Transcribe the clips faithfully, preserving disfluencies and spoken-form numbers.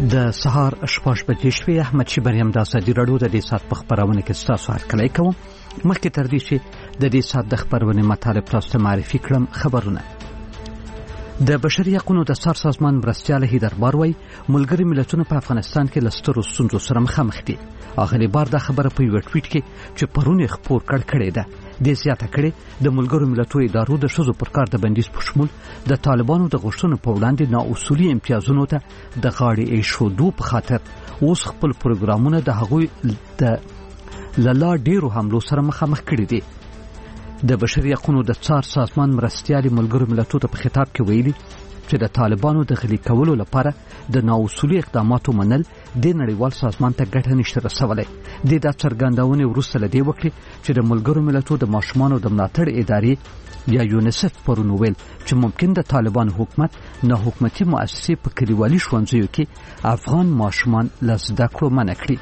د سهار شپږ بجې شوې. احمد شیبریم د ازادي راډیو د دې ساعت په خبرونه کې ستاسو هرکلی کوم. مخکې تر دې چې د دې ساعت د خبرونې مطالب تاسو ته معرفي کړم، خبرونه د بشري حقوقو د سر سازمان مرستیال هیدر باروي ملګری ملتونو په افغانستان کې لسترو ستونزو سره مخامخ دي. اخري بار دا خبره په یو ټویټ کې چې پرونه خبر کړ کړې ده د زیاته کړې د ملګرو ملتونو ادارو د شذو پر کار د بندیز په شمول د طالبانو د غوښتنو په وړاندې نااصولي امتیازونو ته د غاړې ایښودو په خاطر اوس خپل پروګرامونه د هغوی د لالا ډیرو حملو سره مخامخ کړي دي. د بشري حقوقو د څار سازمان مرستیال ملګرو ملتونو ته په خطاب کې ویلي چې د طالبانو د غلي کولو لپاره د نااصولي اقداماتو منل د نړیوال سازمان ته ګټه نشي رسولای. د دا څرګندونې وروسته لدی وکړي چې د ملګرو ملتونو د ماشومان د ملاتړ ادارې یا یونیسف پرون ویل چې ممکن د طالبان حکومت نه حکومتي مؤسسې په کلیوالي ښوونځیو کې افغان ماشومان له زده کړو منع کړي.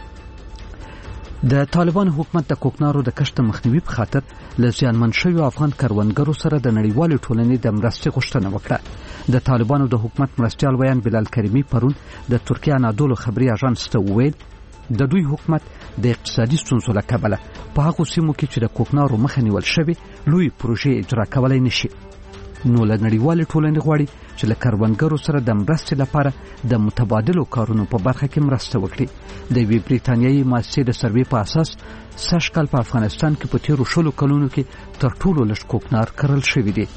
د طالبان حکومت د کوکنارو د کښت مخنیوي په خاطر له زیانمن شویو افغان کروندګرو سره د نړیوالې ټولنې د مرستې غوښتنه وکړه. د طالبانو د حکومت مرستیال ویان بلال کریمی پرون د ترکیه انادولو خبري اژانس ته وویل د دوی حکومت د اقتصادي ستونزو له کبله په هغو سیمو کې چې د کوکنارو مخه نیول شوې لوی پروژې اجرا کولای نشي. نو له نړیوالې ټولنې غواړي چې له کروندګرو سره د مرستې لپاره د متبادلو کارونو په برخه کې مرسته وکړي. د وی بریتانیایي مؤسسې د سروې په اساس سږ کال په افغانستان کې په تیرو شلو کلونو کې تر ټولو لږ کوکنار کرل شوي دي.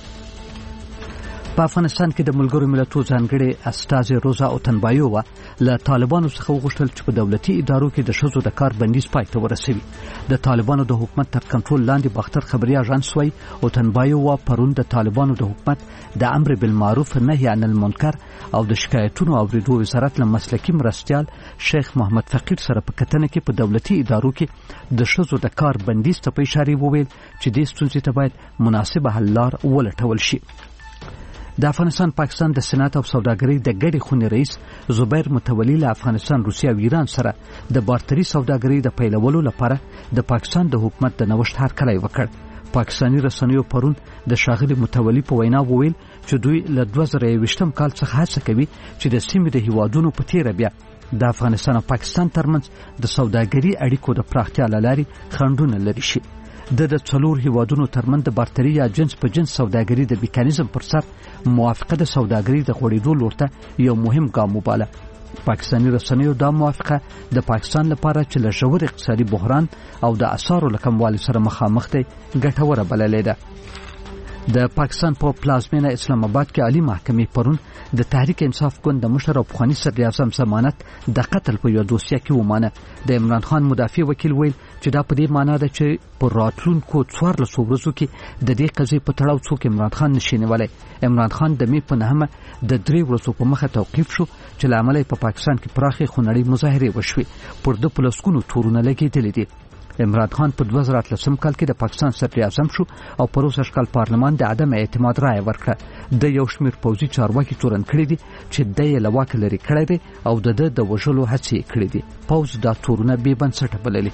په افغانستان کې د ملګرو ملتونو ځانګړي استازي روزا اوتنبایووا له طالبانو څخه وغوښتل چې په دولتي ادارو کې د ښځو د کار بندیز پای ته ورسوي. د طالبانو د حکومت تر کنټرول لاندې باختر خبري اژانس وايي اوتنبایووا پرون د طالبانو د حکومت د امر بالمعروف نهي عن المنکر او د شکایتونو اوریدو وزارت له مسلکي مرستیال شیخ محمد فقیر سره په کتنه کې په دولتي ادارو کې د ښځو د کار بندیز ته په اشاره وویل چې د ستونزې ته باید مناسبه حل لار ولټول شي. د افغانستان پاکستان د صنعت او سوداګرۍ د ګډې خونې رئیس زبیر متولی له افغانستان روسیه او ایران سره د بارتري سوداګرۍ د پیلولو لپاره د پاکستان د حکومت د نوښت هرکلی وکړ. پاکستاني رسنیو پرون د ښاغلي متولی په وینا وویل چې دوی له دوه زره یوویشتم کال څخه هڅه کوي چې د سیمې د هیوادونو په تیره بیا د افغانستان او پاکستان ترمنځ د سوداګرۍ اړیکو د پراختیا له لارې خنډونه لري شي. د د څلور هیوادونو ترمنځ د بارتري یا جنس په جنس سوداګرۍ د میکانیزم پر سر موافقه د سوداګرۍ د غوړېدو لور ته یو مهم ګام وباله. پاکستاني رسنیو دا موافقه د پاکستان لپاره چې له ژور اقتصادي بحران او د اسعارو له کموالي سره مخامخ دی ګټوره بللې ده. د پاکستان په پلازمینه اسلام آباد کې عالی محکمې پرون د تحریک انصاف ګوند د مشر او پخواني صدر اعظم ضمانت د قتل په یو دوسیه کې ومانه. د عمران خان مدافع وکیل ویل چې دا په دې معنی ده چې په راتلونکو څوارلسو ورځو کې د دې قضیې په تړاو څوک عمران خان نشي نیولی. عمران خان د مې په نهمه د درې ورځو په مخه توقیف شو چې له امله په پاکستان کې پراخې خونړۍ مظاهرې وشوې. پر د پلسکونو تورونه لګېدلې دي. عمران خان په دوه زره اتلسم کال کې د پاکستان صدر اعظم شو او په روسي کال پارلمان د عدم اعتماد رائے ورکړه. د یو شمېر پوځي چارواکي تورن کړی دي چې د یې له واکه لرې کړی دی او د د وژلو هڅې کړې دي. پوځ دا تورونه بې بنسټه بللي.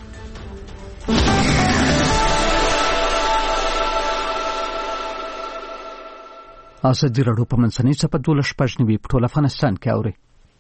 ازادي راډیو په منځنۍ صفحه دولس شپږ نوي په ټول افغانستان کې اوري.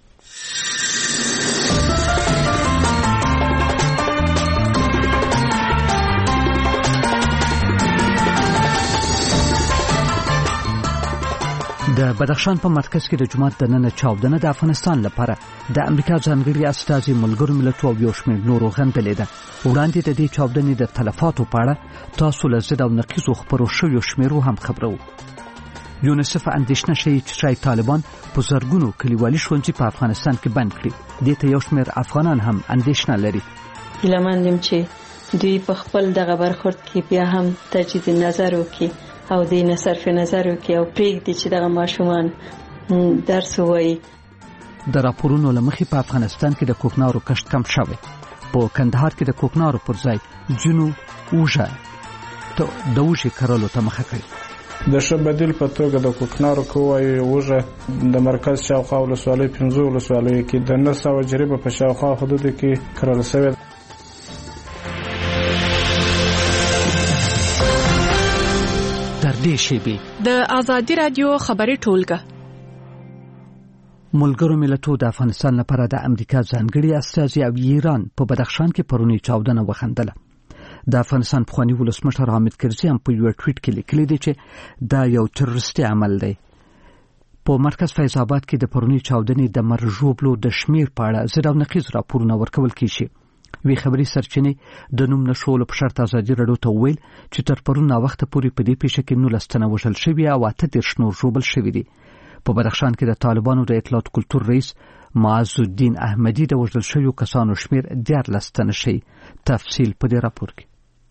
د بدخشان په مرکز کې د جمعه د نن چاودنه د افغانستان لپاره د امریکا ځانګړي استازي ملګرو ملتونو او یو شمېر نورو غندلې ده. وړاندې د دې چاودنې د تلفاتو په اړه تاسو له ضد او نقیضو خبرو شویو شمیرو هم خبرو. یونیسف اندېښنه شوي چې شاید طالبان په زرګونو کلیوالي ښوونځي په افغانستان کې بند کړي. دې ته یو شمېر افغانان هم اندېښنه لري. هیله مند یم چې دوی په خپل دغه برخورد کې بیا هم تجدید نظر وکړي او دې نه صرف نظر وکړي او پرېږدي چې دغه ماشومان درس ووایي. د راپورونو له مخې په افغانستان کې د کوکنارو کښت کم شوی. په کندهار کې د کوکنارو پر ځای جنو اوژه د اوژې کرلو ته مخه کړي. د ښه بدیل په توګه د کوکنارو کووایي اوژه د مرکز شاوخوا ولسوالۍ پنځو ولسوالیو کې د نه سوه جریبه په شاوخوا حدودو کې کرل شوې. تر دې شیبې د ازادي رادیو خبري ټولګه ملګرو ملتونو د افغانستان لپاره د امریکا ځانګړي استازي او ایران په بدخشان کې پرونی چاودنه وخندله. د افغانستان پخوانی ولسمشر حامد کرزي هم په یو ټویټ کې لیکلي دی چې دا یو تروریستي عمل دی. په مرکز فیض آباد کې د پرونی چاودنې د مرژوبلو د شمیر په اړه زر او نقیز راپورونه ورکول کیږي. وی خبري سرچینې د نوم نشول په شرط ازادي رادیو ته ویل چې تر پرون وخت پورې په دې پیښه کې نولس تنه وژل شوي او اته دېرش نور ژوبل شوي دي. په بدخشان کې د طالبانو د اطلاعات کلتور رئیس معز الدین احمدی د وژل شویو کسانو شمیر دیارلس تنه شي. تفصیل په دې راپور کې.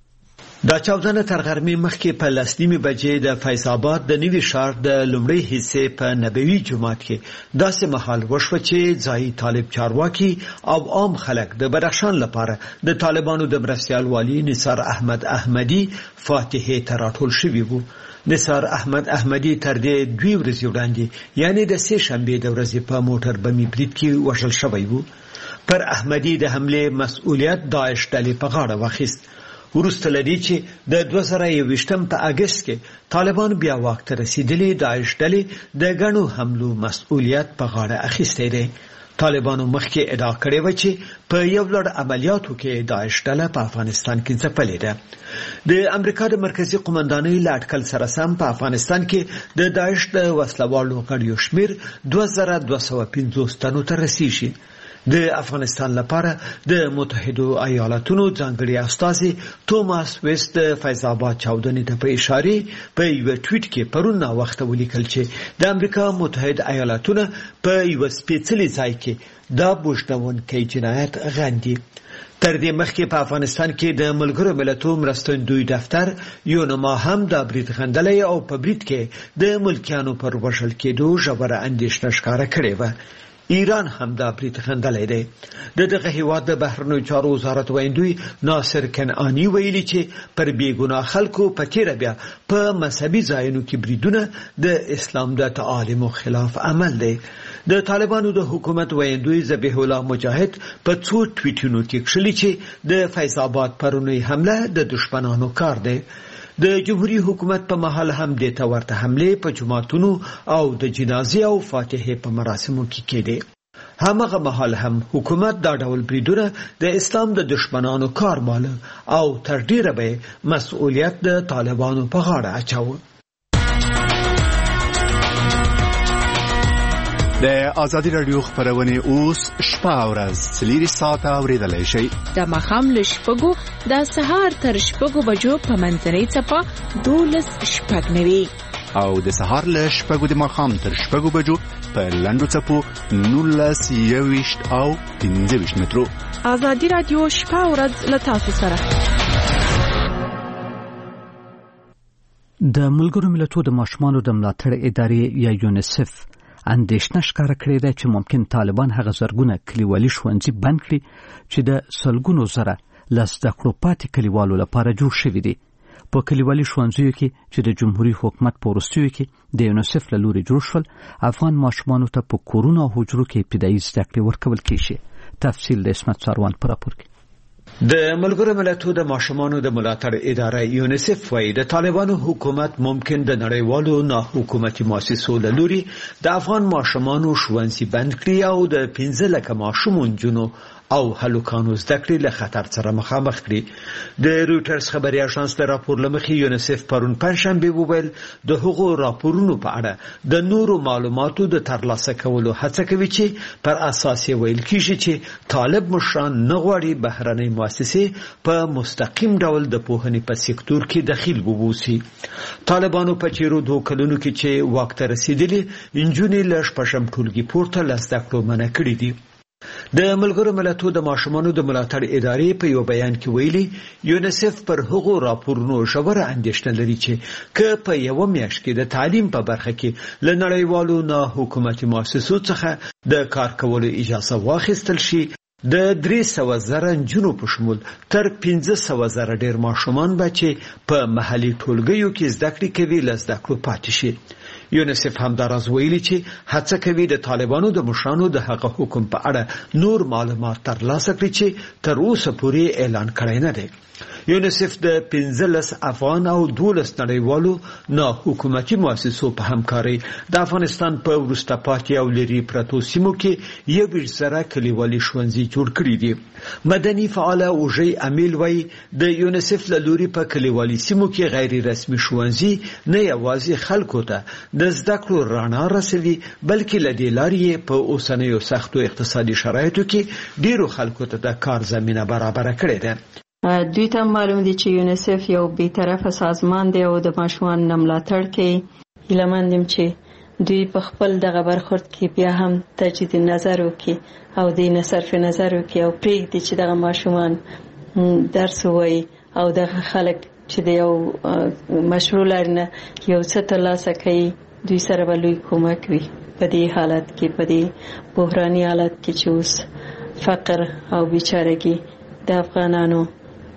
دا چاودنه تر غرمې مخکې په لس نیمې بجې د فیض آباد د نوي ښار د لومړۍ حصې په نبوي جومات کې داسې مهال وشوه چې ځایي طالب چارواکي او عام خلک د بدخشان لپاره د طالبانو د مرستیال والي نثار احمد احمدی فاتحې ته راټول شوي وو. نثار احمد احمدی تر دې دوی ورځې وړاندې یعنی د سې شنبې د ورځې په موټر بمي برید کې وژل شوی وو. پر احمدی د حمله مسؤلیت داعش ډلې په غاړه واخیست. ورسته لدی چې د دوه زره یوویشتم په اگست کې طالبان بیا واک ته رسیدلی داعش ډلې د غنو حملو مسؤلیت په غاړه اخیستی دی. طالبانو مخکې ادعا کړې و چې په یو لړ عملیاتو کې داعش ډله په افغانستان کې ځپلې ده. د امریکا د مرکزی قومندانۍ له اټکل سره سم په افغانستان کې د داعش د وسلوالو غړیو شمیر دوه زره دوه سوه پنځوس تنو ته رسیږي. د افغانستان لپاره د متحده ایالاتونو ځانګړي استازي توماس ویست د فیض آباد چاودنې ته په اشاره په یو ټویټ کې پرون وخت ولیکل چې د امریکا متحده ایالاتونو په یو سپیڅلي ځای کې دا بوجنونکي جنایت غندي. تر دې مخکې په افغانستان کې د ملګرو ملتونو مرستندوی دفتر یونما هم د برید غندلې او په برید کې د ملکیانو پر وژل کېدو ژوره اندېښنه ښکاره کړې و. ایران هم دا برید غندلې دی. د دغه هیواد د بهرنیو چارو وزارت ویندوی ناصر کنعانی ویلي چې پر بیګناه خلکو په تیر بیا په مذهبي ځایونو کې بریدونه د اسلام د تعالیمو خلاف عمل دی. د طالبانو د حکومت ویندوی ذبیح الله مجاهد په څو ټویټونو کې کړلي چې د فیض آباد پرونی حمله د دشمنانو کار دی. د جمهوریت حکومت په محل هم د تورته حمله په جماعتونو او د جنازې او فاتحه په مراسمو کې کېده. همغه محل هم حکومت دا ډول بریدونه د اسلام د دشمنانو کار مال او تر ډیره به مسؤلیت د طالبانو په غاړه اچاوه. د آزادی رادیو خبرونه اوس شپه او ورځ سلیری ساعت اوریدلای شي. د مخام له شپږو د سهار تر شپږو بجو په منځنۍ څپه دولس شپږ نوي او د سهار له شپږو د مخام تر شپږو بجو په لنډو څپو نولس یوویشت او پنځه ویشت مترو. آزادی رادیو شپه او ورځ له تاسو سره. د ملګرو ملتونو د ماشومانو د ملاتړ ادارې یا یونیسف اندېښنه ښکاره کړې ده چې ممکن طالبان هغه زرګونه کلیوالي ښوونځي بند کړي چې د سلګونو زره له زده کړو پاتې کلیوالو لپاره جوړ شوي دي. په کلیوالي ښوونځیو کې چې د جمهوریت حکومت په وروستیو کې د یونیسف له لوري جوړ شول افغان ماشومانو ته په کورونو او حجرو کې ابتدایي زده کړې ورکول کېږي. تفصیل د اسمت ساروان په راپور کې. د ملګرو ملتونو د ماشومانو د ملاتړ اداره یونیسف وايي د طالبانو حکومت ممکن د نړیوالو نه حکومتي مؤسسو له لوري د افغان ماشومانو ښوونځي بند کړي او د پنځه لکه ماشومان جنو او هلوکانو زده کړې له خطر سره مخامخ کړي. د رويټرز خبري اژانس د راپور لمخې یونیسف پرون پنځشنبه وویل د هغو راپورونو په اړه د نورو معلوماتو د ترلاسه کولو هڅه کوي چې پر اساس یې ویل کیږي چې طالب مشران نه غواړي بهرنۍ مؤسسې په مستقیم ډول د پوهنې په سکتور کې دخیل وبوسي. طالبانو په چیرو دوه کلونو کې چې وخت رسیدلی انجونې له شپږم ټولګي پورته لسته کړو منع کړې دي. د ملګرو ملتونو د ماشومانو د ملاتړ ادارې په یو بیان کې ویلي یونیسف پر هغو راپورونو ژوره اندېښنه لري چې که په یو میاشت کې د تعلیم په برخه کې له نړیوالو نه حکومتي مؤسسو څخه د کار کولو اجازه واخیستل شي د درې سوه زره نجونو په شمول تر پنځه سوه زره ډیر ماشومان به چې په محلي ټولګیو کې زده کړې کوي له زده کړو پاتې شي. یونیسف هم دا راز ویلي چې هڅه کوي د طالبانو د مشرانو د هغه حکم په اړه نور معلومات ترلاسه کړي چې تر اوسه پورې اعلان کړی نه دی. یونیسف د پنځلس افغان او دولس نړیوالو نه حکومتي مؤسسو په همکارۍ د افغانستان په وروسته پاتې او لرې پرتو سیمو کې یو ویشت زره کلیوالي ښوونځي جوړ کړي دي. مدني فعاله اوژې امیل وایي د یونیسف له لوري په کلیوالي سیمو کې غیر رسمي ښوونځي نه یوازې خلکو ته د زده کړو رڼا رسوي بلکې له دې لارې په اوسنیو سختو اقتصادي شرایطو کې ډیرو خلکو ته د کار زمینه برابره کړې ده. دوی ته معلوم دي چې یونیسف یو بی‌طرفه سازمان دی او د ماشومانو نه ملاتړ کوي. هیله مند یم چې دوی په خپل دغه برخورد کې بیا هم تجدید نظر وکړي او دې نه صرف نظر وکړي او پرېږدي چې دغه ماشومان درس ووایي او دغه خلک چې د یو مشروع لارې نه یو څه ترلاسه کوي دوی سره به لوی کومک وي په دې حالت کې، په دې بحراني حالت کې چې اوس فقر او بیچارګي د افغانانو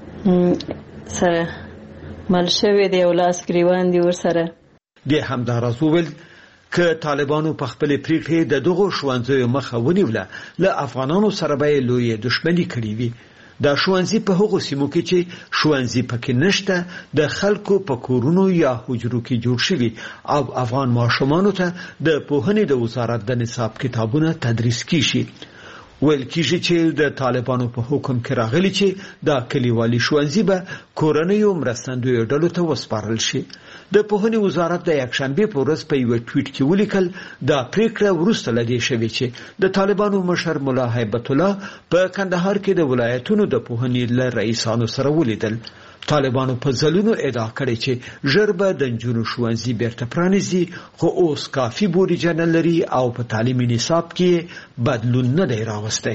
سره مل شوی دی او لاس ګریوان دی ورسره. د همداراز وویل که طالبانو په خپل پریکړې د دغو ښوونځیو مخه ونیوله له افغانانو سره به لوی دښمني کړې وي. دا ښوونځي په هغو سیمو کې چې ښوونځي پکې نشته د خلکو په کورونو یا حجرو کې جوړ شوي او افغان ماشومانو ته د پوهنې د وزارت د نصاب کتابونه تدریس کیږي. ویل کیږي چې د طالبانو په حکم کې راغلي چې دا کلیوالي ښوونځي به کورنیو مرستندویو ډلو ته وسپارل شي. د پوهنې وزارت د یکشنبې په ورځ په یو ټویټ کې ولیکل دا پریکړه وروسته له دې شوې چې د طالبانو مشر ملا هیبت الله په کندهار کې د ولایتونو د پوهنې له رئیسانو سره ولیدل. طالبانو په ځلونو ادعا کړې چې ژر به د نجونو ښوونځي بیرته پرانیزي خو اوس کافي بودیجه نه لري او په تعلیمي نصاب کې بدلون نه دی راوستی.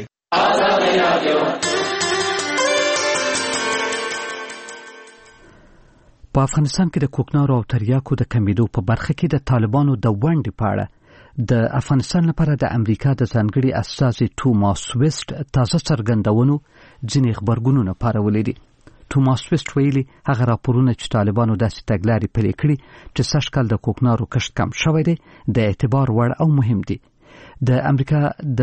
په افغانستان کې د کوکنارو او تریاکو د کمیدو په برخه کې د طالبانو د ونډې په اړه د افغانستان لپاره د امریکا د ځانګړي استازي توماس ویسټ تازه څرګندونو ځینې خبرګونونه پارولي دي. توماس ویسټ ویلي هغه راپورونه چې طالبانو داسې تګلارې پلي کړي چې سږ کال د کوکنارو کښت کم شوی دی د اعتبار وړ او مهم دي. د امریکا د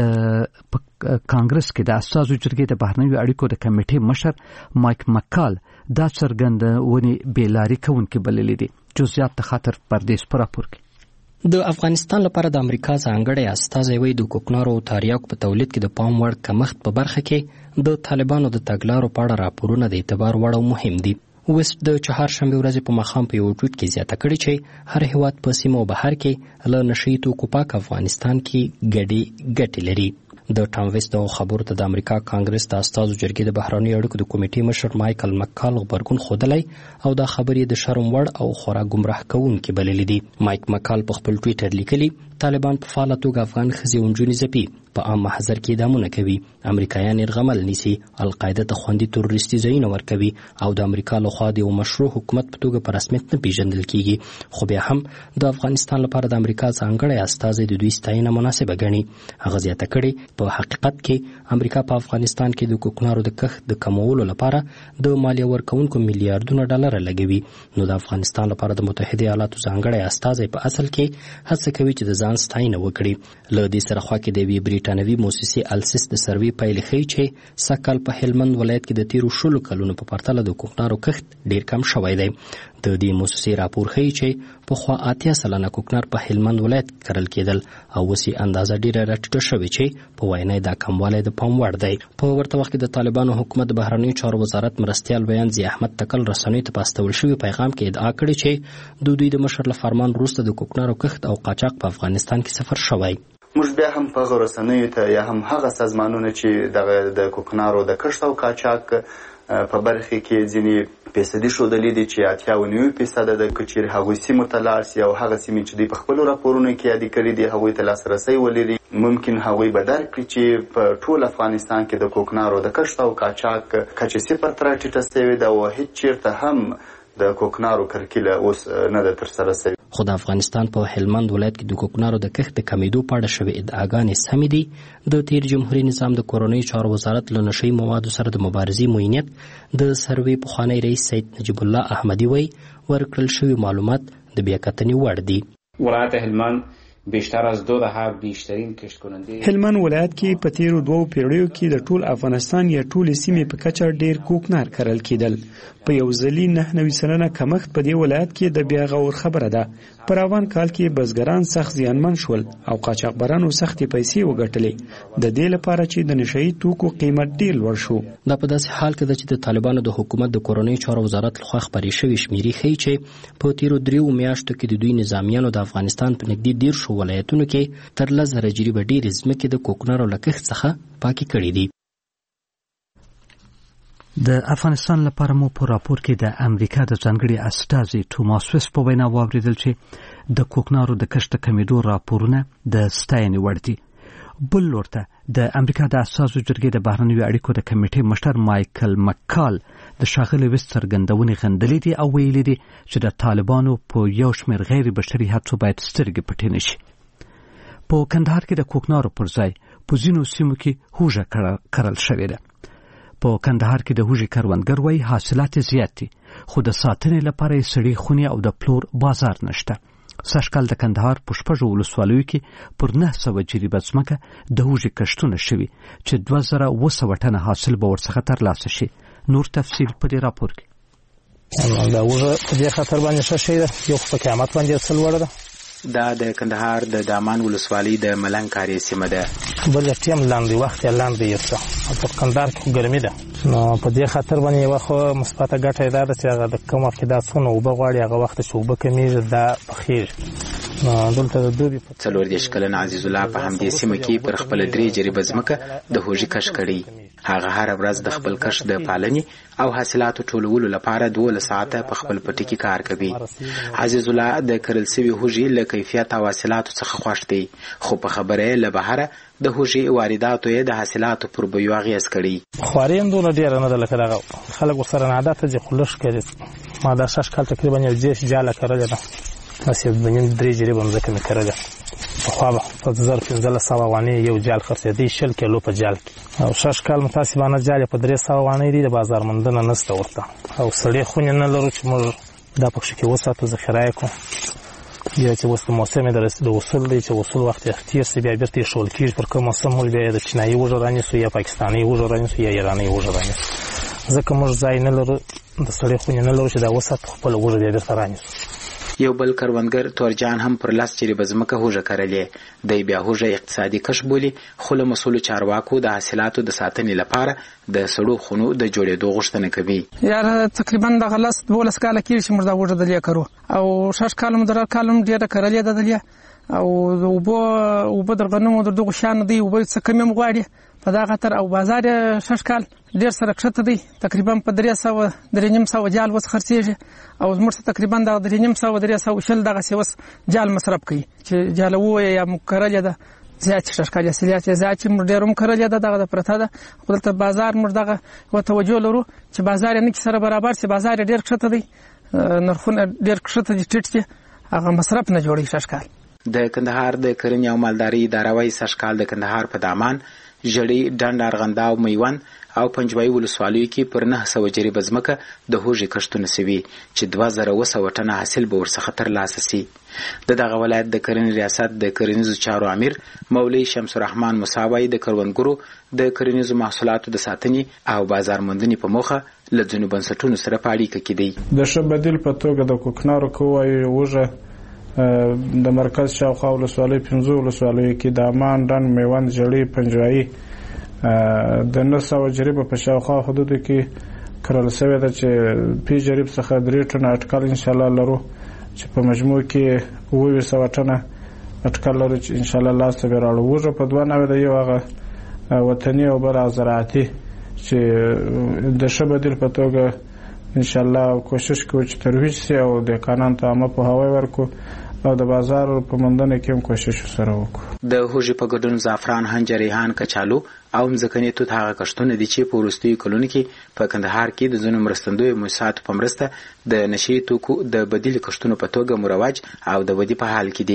کانګرس کې د استازو جرګې د بهرنیو اړیکو د کمیټې مشر مایک مکال دا څرګندونې بېلارې کوونکې بللې دي. جزئیات د خاطر پردیس په راپور کې. د افغانستان لپاره د امریکا ځانګړی استازی وایي د کوکنارو او تریاکو په تولید کې د پام وړ کمښت په برخه کې د طالبانو د تګلارو په اړه راپورونه د اعتبار وړ او مهم دي. ویسټ د چهارشنبې ورځې په ماښام په یو ټویټ کې زیاته کړې چې هر هیواد په سیمه او بهر کې له نشهیي توکو پاک افغانستان کې ګډې ګټې لري. د ټام ویسټ دغو خبرو ته د امریکا کانګرس د استازو جرګې د بهرنیو اړیکو د کمیټې مشر مایکل مکال غبرګون ښودلی او دا خبرې د شرم وړ او خورا ګمراه کوونکې بللې دي. مایک مکال په خپل ټویټر لیکلي طالبان په فعاله توګه افغان ښځې او نجونې ځپي، په عام محضر کې اعدامونه کوي، امریکایان یې رغمل نیسي، القاعده ته خوندي تروریستي ځایونه ورکوي او د امریکا لخوا د یو مشروع حکومت په توګه په رسمیت نه پیژندل کیږي. خو بیا هم د افغانستان لپاره د امریکا ځانګړی استازی د دوی ستاینه مناسبه ګڼي. هغه زیاته کړې په حقیقت کې امریکا په افغانستان کې د کوکنارو د کښت د کمولو لپاره د مالیه ورکوونکو میلیارډونه ډالر لګوي. نو د افغانستان لپاره د متحده ایالاتو ځانګړی استازی په اصل کې هڅه کوي چې د ځان ستاینه وکړي. له دې سره خوا کې د یوې برېټانوي موسسې السیس د سروې پایلې ښیي چې سږکال په هلمند ولایت کې د تیرو شلو کلونو په پرتله د کوکنارو کښت ډېر کم شوی دی. د دې موسسې راپور ښیي چې پخوا اتیا سلنه کوکنار په هلمند ولایت کې کرل کېدل او اوس یې اندازه ډېره راټیټه شوې چې په وینا دا کموالی د پام وړ دی. په ورته وخت کې د طالبانو حکومت د بهرنیو چارو وزارت مرستیال بیان ضیا احمد تکل رسنیو ته په استول شوي پیغام کې ادعا کړې چې د دوی د مشر له فرمان وروسته د کوکنارو کښت او قاچاق په افغانستان کې صفر شوی. موږ بیا هم په هغه رسنیو ته یا هم هغه سازمانونه چې دغه د کوکنارو د کښت او قاچاق په برخه کې ځینې فیصدي ښودلي دي چې اتیا او نوي فیصده د که چیرې هغوی سیمو ته لاړ سي او هغه سیمې چې دوی په خپلو راپورونو کې یادې کړي دي هغوی ته لاسرسی ولري، ممکن هغوی به درک کړي چې په ټول افغانستان کې د کوکنارو د کښت او قاچاق کچې صفر ته راټیټه سوې ده او هېڅ چیرته هم د کوکنارو کرکیله اوس نه ده ترسره سوې. خو د افغانستان په هلمند ولایت کې د کوکنارو د کښت د کمیدو په اړه شوې ادعاګانې سمې دي. د تیر جمهوري نظام د کورنیو چارو وزارت له نشهیي موادو سره د مبارزې معینیت د سروې پخوانی رئیس سید نجیب الله احمدي وایي ورکړل شوي معلومات د بیاکتنې وړ دي. ولایت هلمند بیشتر از دو دهه بیشترین کشت کننده هلمند ولایت کې په تیرو دوو پیړیو کې د ټول افغانستان یا ټول سیمې په کچه ډیر کوکنار کرل کېدل. په یو ځلي نه نوي سلنه کمښت په دې ولایت کې د بیا غور خبره ده. په روان کال کې بزګران سخت زیانمن شول او قاچاقبرانو سختې پیسې وګټلې د دې لپاره چې د نشئی توکو قیمت ډیر لوړ شو. دا په داسې حال کې ده چې د طالبانو د حکومت د کورنۍ چارو وزارت لخوا خپرې شوې شمیرې ښیي چې په تیرو دریو میاشتو کې د دوی نظامیانو د افغانستان په نږدې دېرشو ولایتونو کې تر لس زره جریبه ډېرې ځمکې د کوکنارو له کښت څخه پاکې کړې دي. د افغانستان لپاره مو په راپور کې د امریکا د ځانګړي استازي توماس ویس په وینا واوریدل چې د کوکنارو د کښت کمیدو راپورونه د ستاینې وړ دي. بل لورته د امریکا د اساسو جرګې د بهرنیو اړیکو د کمیټې مشر مایکل مکال د ښاغلي ویس څرګندونې غندلې دي او ویلي دي چې د طالبانو په یو شمېر غیر بشري هڅو باید سترګې پټې نشي. په کندهار کې د کوکنارو پر ځای په ځینو سیمو کې هوږه کرل شوې ده. په کندهار کې د هوږې کروندګر وایي حاصلات زیات دي خو د ساتنې لپاره یې سړې خونې او د پلور بازار نشته. سږکال د کندهار په شپږو ولسوالیو کې پر نه سوه جریبه ځمکه د هوږې کښتونه شوي چې دوه زره اوه سوه ټنه حاصل به ورڅخه ترلاسه شي. نور تفصیل په دې راپور کې. دا هوږه په دې خاطر باندې ښه شی ده، یو خو په قیمت باندې څه لوړه ده. دا د کندهار د دامان ولسوالۍ د ملنګ کاري سیمه ده. بل ټیم لاندې وخت یې لاندې یسته په کندهار کې ګرمي ده، نو په دې خاطر باندې یو خو مثبته ګټه ده چې هغه د کوم وخت دا څونه اوبه غواړي هغه وخت چې اوبه کمیږي دا پخېږي. نو دلته د دوبي څلور دېرش کلن عزیز الله په همدې سیمه کې پر خپل درې جریبه ځمکه د هوږې کښت کړی. هغه هره ورځ د خپل کښت د پالنې او حاصلاتو ټولولو لپاره دولس ساعته په خپل پټي کې کار کوي. عزیز الله د کرل سوي هوږې له کیفیت او حاصلاتو څخه خوښ دی، خو په خبره یې له بهره د هوږې وارداتو یې د حاصلاتو پر بیو اغېز کړی. خواري هم دونه ډېره نه ده لکه دغه خلک ورسره نه عادت دي، خو لږ کوي. ما دا شش کال تقریبا یو دېرش جاله کرلې ده، داسې یو دوه نیم درې جریبه مځکه مې کرلې. پخوا به په زر پنځلس سوه وانې یو جال خرڅېدی، شل کیلو په جال کې، او شش کال متاسفانه جال په درې سوه وانې دی. د بازار موندنه نشته ورته، او سړې خونې نه لرو چې موږ دا پکښې کې وساتو، ذخیره یې کړو. یا چې اوس د موسم د وصول دی چې وصول وخت یې تېر سي، بیا بېرته یې ښول کېږي. پر کوم موسم موږ بیا یې د چینایي هوږه رانیسو یا پاکستاني هوږه رانیسو یا ایراني هوږه رانیسو، ځکه موږ ځای نه لرو، د سړې خونې نه لرو چې دا وساتو، خپله هوږه بیا بېرته رانیسو. یو بل کروندګر تورجان هم پر لاس جریبه ځمکه هوږه کرلې. دی بیا هوږه اقتصادي کښت بولي، خو له مسؤلو چارواکو د حاصلاتو د ساتنې لپاره د سړو خونو د جوړېدو غوښتنه کوي. یاره تقریبا دغه لس دولس کاله کېږي چې موږ دا هوږه دلې کرو، او شش کاله مو درر کاله هم ډېره کرلې ده دلې، او د اوبو اوبه د غنمو د دغو شیانو دی، اوبه څه کم هم غواړي په دا خاطر، او بازار یې شش کال ډېر سره کښته دی، تقریبا په درې سوه درې نیم سوه جال اوس خرڅېږي، او زموږ څه تقریبا دغه درې نیم سوه درې سوه شل دغسې اوس جال مصرف کوي چې جاله ووایه یا موږ کرلې ده زیات شش کال حاصلات یې زیات چې موږ ډېر هم کرلې ده، دغه د پرته ده. خو دلته بازار موږ دغه یوه توجه لرو چې بازار یې نه کي سره برابر سي، بازار یې ډېر کښته دی، نرخونه ډېر کښته دي، ټیټ دي، هغه مصرف نه جوړوي شش کال. د کندهار د کرنې او مالدارۍ اداره وايي سږ کال د کندهار په دامان، ژړۍ، ډنډ، ارغنداو، میوند او پنجوایي ولسوالیو کې پر نه سوه جریبه ځمکه د هوږې کښتونه سوي چې دوه زره اوه سوه ټنه حاصل به ورڅخه ترلاسه سي. د دغه ولایت د کرنې ریاست د کرنیزو چارو امیر مولوي شمس الرحمن موسی وایي د کروندګرو د کرنیزو محصولاتو د ساتنې او بازار موندنې په موخه له ځینو بنسټونو سره په اړیکه کې دی. د ښه بدیل په توګه د کوکنارو کوایي هوږه د مرکز شاوخوا ولسوالۍ پنځو ولسوالیو کې دامان، ډنډ، میوند، ژړۍ، پنجوایي د نه سوه جریبه په شاوخوا حدودو کې کرل شوې ده چې پی جریب څخه درې ټنه اټکل انشاءالله لرو، چې په مجموع کې اووه سوه ټنه اټکل لرو چې انشاءالله لاسته به راوړو. هوږه په دوه نوع ده، یو هغه وطني او بل زراعتي، چې د ښه بدیل په توګه انشاءالله کوشش کوو چې ترویج سي او دهقانانو ته عامه پوهاوی ورکړو، او د بازار په موندنه کې هم کوشش سره وکړو. د هوږې په ګډون زعفران، هنجر، ریحان، کچالو او مځکني توت هغه کښتونه دي چې په وروستیو کلونو کې په کندهار کې د ځینو مرستندویو مؤسساتو په مرسته د نشي توکو د بدیل کښتونو په توګه مروج او د ودې په حال کې دي.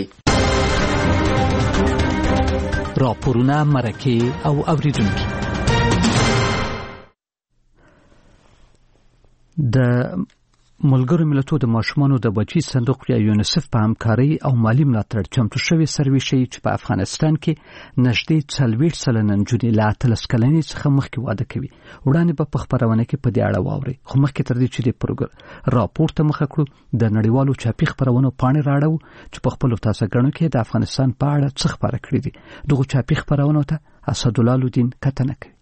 راپورونه، مرکې او اوریدونکي. د ملګرو ملتونو د ماشومانو د بچي صندوق یا یونیسف په همکاري او مالی ملاتړ چمتو شوی سروې ښیي چې په افغانستان کې نږدې څلوېښت سلنه نجونې له اتلس کلنۍ څخه مخکې واده کوي. وړاندې به په خپرونه کې په دې اړه واورئ، خو مخکې تر دې چې د پروګرام راپور ته مخه کړو د نړیوالو چاپي خپرونو پاڼې راړو چې په خپلو تاسهګڼو کې د افغانستان په اړه څه خپاره کړي دي. دغو چاپي خپرونو ته اسدالله الدین کتنه کوي.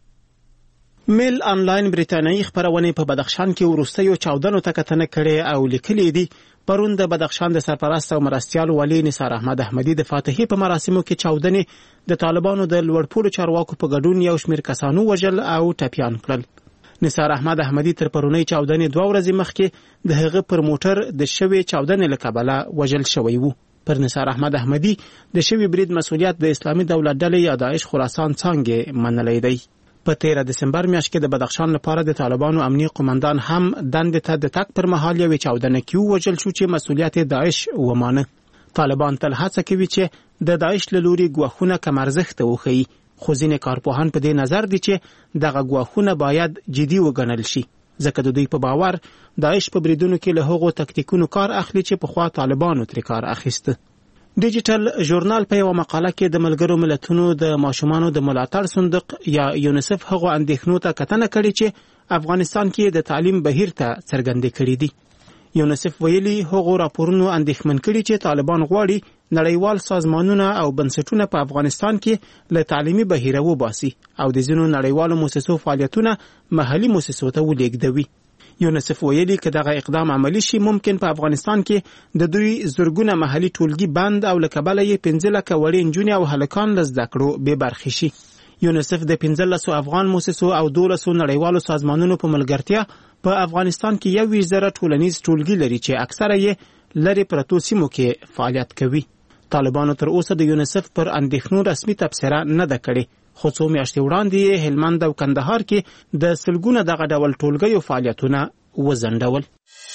میل آنلاین بریتانیایی خپرونې په بدخشان کې وروستیو چاودنو ته کتنه کړې او لیکلي دي پرون د بدخشان د سرپرست او مرستیال والي نثار احمد احمدي د فاتحې په مراسمو کې چاودنې د طالبانو د لوړپوړو چارواکو په ګډون یو شمېر کسانو وژل او ټپیان کړل. نثار احمد احمدي تر پرونی چاودنې دوه ورځې مخکې د هغه پر موټر د شوې چاودنې له کبله وژل شوی وو. پر نثار احمد احمدي د شوی برید مسؤلیت د اسلامي دولت ډلې یا داعش خراسان څانګې منلی دی. په تیره دسمبر میاشت کې د بدخشان لپاره د طالبانو امنیه قومندان هم دندې ته د تک پر مهال یوې چاودنه کې ووژل شو چې مسؤلیت داعش ومانه. طالبان تل هڅه کوي چې د داعش له لوري ګواښونه کم ارزښته وښیي، خو ځینې کارپوهان په دې نظر دي چې دغه ګواښونه باید جدي وګڼل شي، ځکه د دوی په باور داعش په بریدونو کې له هغو تکتیکونو کار اخلي چې پخوا طالبانو ترې کار اخیسته. ډیجیټل ژورنال په یو مقاله کې د ملګرو ملتونو د ماشومانو د ملاتړ صندوق یا یونیسف هغو اندېښنو ته کتنه کړې چې افغانستان کې د تعلیم بهیر ته څرګندې کړې دي. یونیسف ویلي هغو راپورونو اندېښمن کړي چې طالبان غواړي نړیوال سازمانونه او بنسټونه په افغانستان کې له تعلیمي بهیره وباسي او د ځینو نړیوالو مؤسسو فعالیتونه محلي مؤسسو ته ولېږدوي. یونیسف ویلي که دغه اقدام عملی شي ممکن په افغانستان کې د دوی زرګونه محلي ټولګي بند او له کبله یې پنځه لکه وړې نجونې او هلکان له زده کړو بې برخې شي. یونیسف د پنځلسو افغان مؤسسو او دولسو نړیوالو سازمانونو په ملګرتیا په افغانستان کې یو ویشت زره ټولنیز ټولګي لري چې اکثره یې لرې پرتو سیمو کې فعالیت کوي. طالبانو تر اوسه د یونیسف پر اندېښنو رسمي تبصره نه ده کړې، خو څو میاشتې وړاندې هلمند او کندهار کې د سلګونه دغه ډول ټولګیو فعالیتونه وځنډول.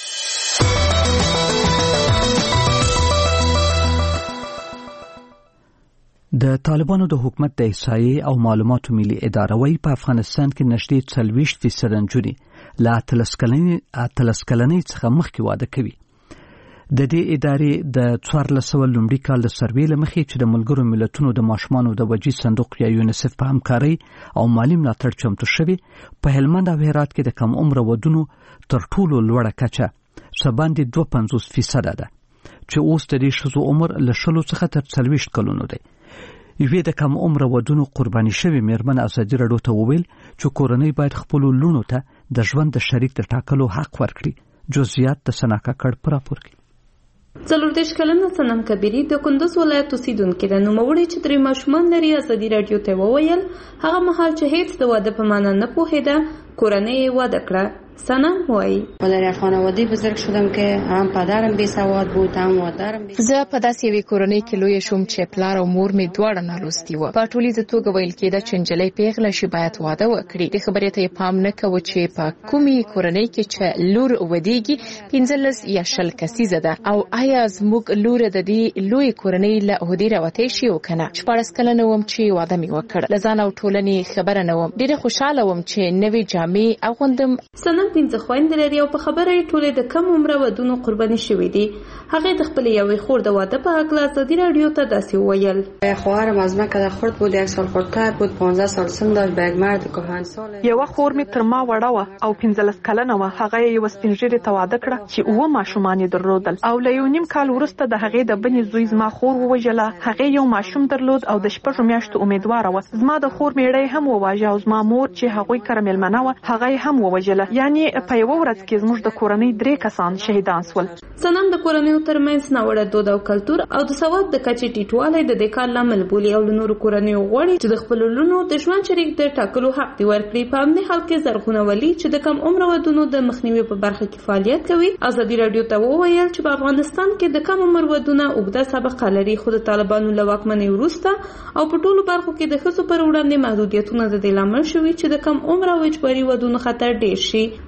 د طالبانو د حکومت د احصایې او معلوماتو ملي اداره وايي په افغانستان کې نږدې څلوېښت فیصده نجونې له اتلس کلنۍ څخه مخکې واده کوي. د دې ادارې د څوارلس سوه لومړي کال د سروې له مخې چې د ملګرو ملتونو د ماشومانو د بچي صندوق یا یونیسف په همکارۍ او مالي ملاتړ چمتو شوی په هلمند او هرات کې د کم عمره ودونو تر ټولو لوړه کچه څه باندې دوه پنځوس فیصده ده چې اوس د دې ښځو عمر له شلو څخه تر څلوېښت کلونو دی. یوې د کم عمره ودونو قرباني شوې مېرمن ازادي راډیو ته وویل چې کورنۍ باید خپلو لوڼو ته د ژوند د شریک د ټاکلو حق ورکړي. جزئیات د سنا کاکړ په راپور کې. څلور دېرش کلنه صنم کبیري د کندوز ولایت اوسیدونکې ده. نوموړې چې درې ماشومان لري ازادي راډیو ته وویل هغه مهال چې هیڅ د واده په معنا نه پوهېده کورنۍ یې واده کړه. سنم وایي در خانواده بزرگ شدم که هم پدرم بی سواد بود هم مادرم بی. زه په داسې یوې کورنۍ کې لویه شوم چې پلار او مور مې دواړه نالوستي وو. په ټولیزه توګه ویل کېده چې نجلۍ پیغله شي باید واده وکړي. د خبرې ته یې پام نه کوه چې په کومې کورنۍ کې چې لور ودیږي پنځلس یا شل کسیزه ده او آیا زموږ لور د دې لوی کورنۍ له عهدې راوتی شي او که نه. شپاړس کلنه وم چې واده مې وکړ. له ځان او ټولنې خبره نه وم. ډېره خوشحاله وم چې نوې جامې اغوندم. سنم پنځه خویندې لري او په خبره یې ټولې د کم عمره ودونو قرباني شوې دي. هغې د خپلې یوې خور د واده په هکله ازادي راډیو ته داسې وویل خواهرم از من که خرد بود یک سال خردتر بود پانزده سال سن داشت به یک مرد کهنسال. یوه خور مې تر ما وړه وه او پنځلس کلنه وه. هغه یې یوه سپین ږیرې ته واده کړه چې اووه ماشومان یې درلودل او له یو نیم کال وروسته د هغې د بنې زوی زما خور ووژله. هغې یو ماشوم درلود او د شپږو میاشتو امیدواره وه. زما د خور میړه هم وواژه او زما مور چې هغوی کره مېلمنه وه هغه یې هم ووژله. یعنې په یوه ورځ کې زموږ د کورنۍ درې کسان شهیدان سول. سنم د کورنیو ترمنځ ناوړه دود او کلتور او د سواد د کچې ټیټوالی د دې کار لامل بولي او له نورو کورنیو غواړي چې د خپلو لوڼو د ژوند شریک د ټاکلو حق دې ورکړي. په همدې حال کې زرغونه ولي چې د کم عمره ودونو د مخنیوي په برخه کې فعالیت کوي ازادي راډیو ته وویل چې په افغانستان کې د کم عمر ودونه اوږده سابقه لري خو د طالبانو له واکمنۍ وروسته او په ټولو برخو کې د ښځو پر وړاندې محدودیتونه د دې لامل شوي چې د کم عمره او اجباري ودونو خطر ډېر شي.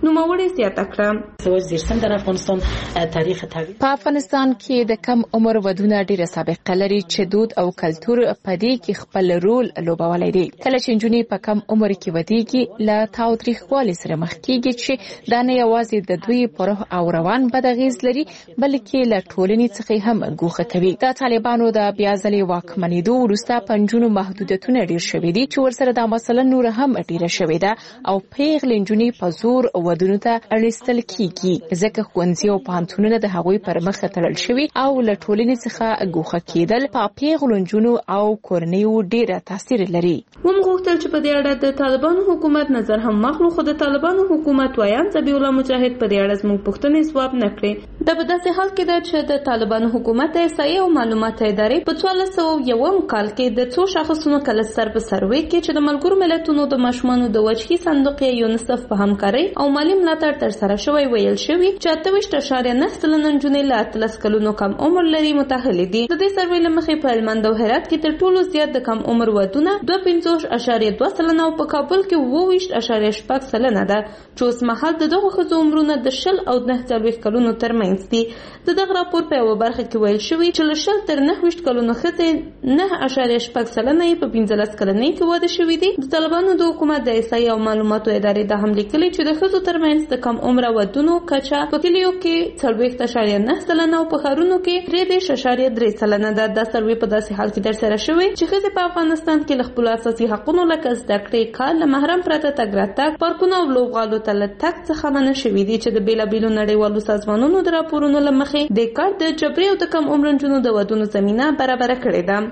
نوموړي زیاته کړه. په افغانستان کې د کم عمر ودونه ډیره سابقه لري چې دود او کلتور په دې کې خپل رول لوبولی دی. کله چې نجونې په کم عمر کې ودیږي له تاوتریخوالي سره مخ کیږي چې دا نه یوازې د دوی په روح او روان بد اغیز لري بلکې له ټولنې څخه هم ګوښه کوي. د طالبانو د بیا ځلې واکمنېدو وروسته په نجونو محدودیتونه ډیر شوي دي چې ورسره دا مسله نور هم ډیره شوې ده او پیغلې نجونې په زور ودونو ته اړیستل کیږي ځکه ښوونځي او پوهنتونونه د هغوی پر مخ تړل شوي او له ټولنې څخه ګوښه کېدل په پیغلو نجونو او کورنیو ډیره تاثیر لري. وم غوښتل چې په دې اړه د طالبانو حکومت نظر هم واخلو خو د طالبانو حکومت وایان ذبیح الله مجاهد په دې اړه زموږ پوښتنې ځواب نه کړې. دا په داسې حال کې ده چې د طالبانو حکومت احصایې او معلومات ادارې په څوارلس سوه یوم کال کې د څو شاخصونو کله سر په سروي کې چې د ملګرو ملتونو د ماشومانو د وجهي صندوق یونیسف په همکارۍ او مالي ملاتړ ترسره شوی ویل شوي چې اته ویشت اعشاریه نه سلنه نجونې له اتلس کلونو کم عمر لري متأهلې دي. د دې سروي له مخې په هلمند او هرات کې تر ټولو زیات د کم عمر ودونه دوه پنځوس اعشاریه دوه سلنه او په کابل کې اووه ویشت اعشاریه شپږ سلنه ده چې اوس مهال د دغو ښځو عمرونه د شل او نهه څلوېښت کلونو ترمنځ دي. د دغه راپور په یوه برخه کې ویل شوي چې له شل تر نهه ویشت کلونو ښځې نهه اعشاریه شپږ سلنه یې په پنځلس کلنۍ کې واده شوي دي. د طالبانو د حکومت د احصایې او معلوماتو ادارې دا هم لیکلي چې د ښځو ترمنځ د کم عمره ودونو کچه په کلیو کې څلوېښت اعشاریه نه سلنه او په ښارونو کې درې دېرش اعشاریه درې سلنه ده. دا سروې په داسې حال کې ترسره شوی چې ښځې په افغانستان کې له خپلو اساسي حقونو لکه زده کړې، کار، له محرم پرته تګ راتګ، پارکونو او لوبغالو ته له تګ څخه منع شوي دي چې د بېلابېلو نړیوالو سازمانونو د راپورونو له مخې د کار د جبري او د کم عمر نجونو د ودونو زمینه برابره کړې ده.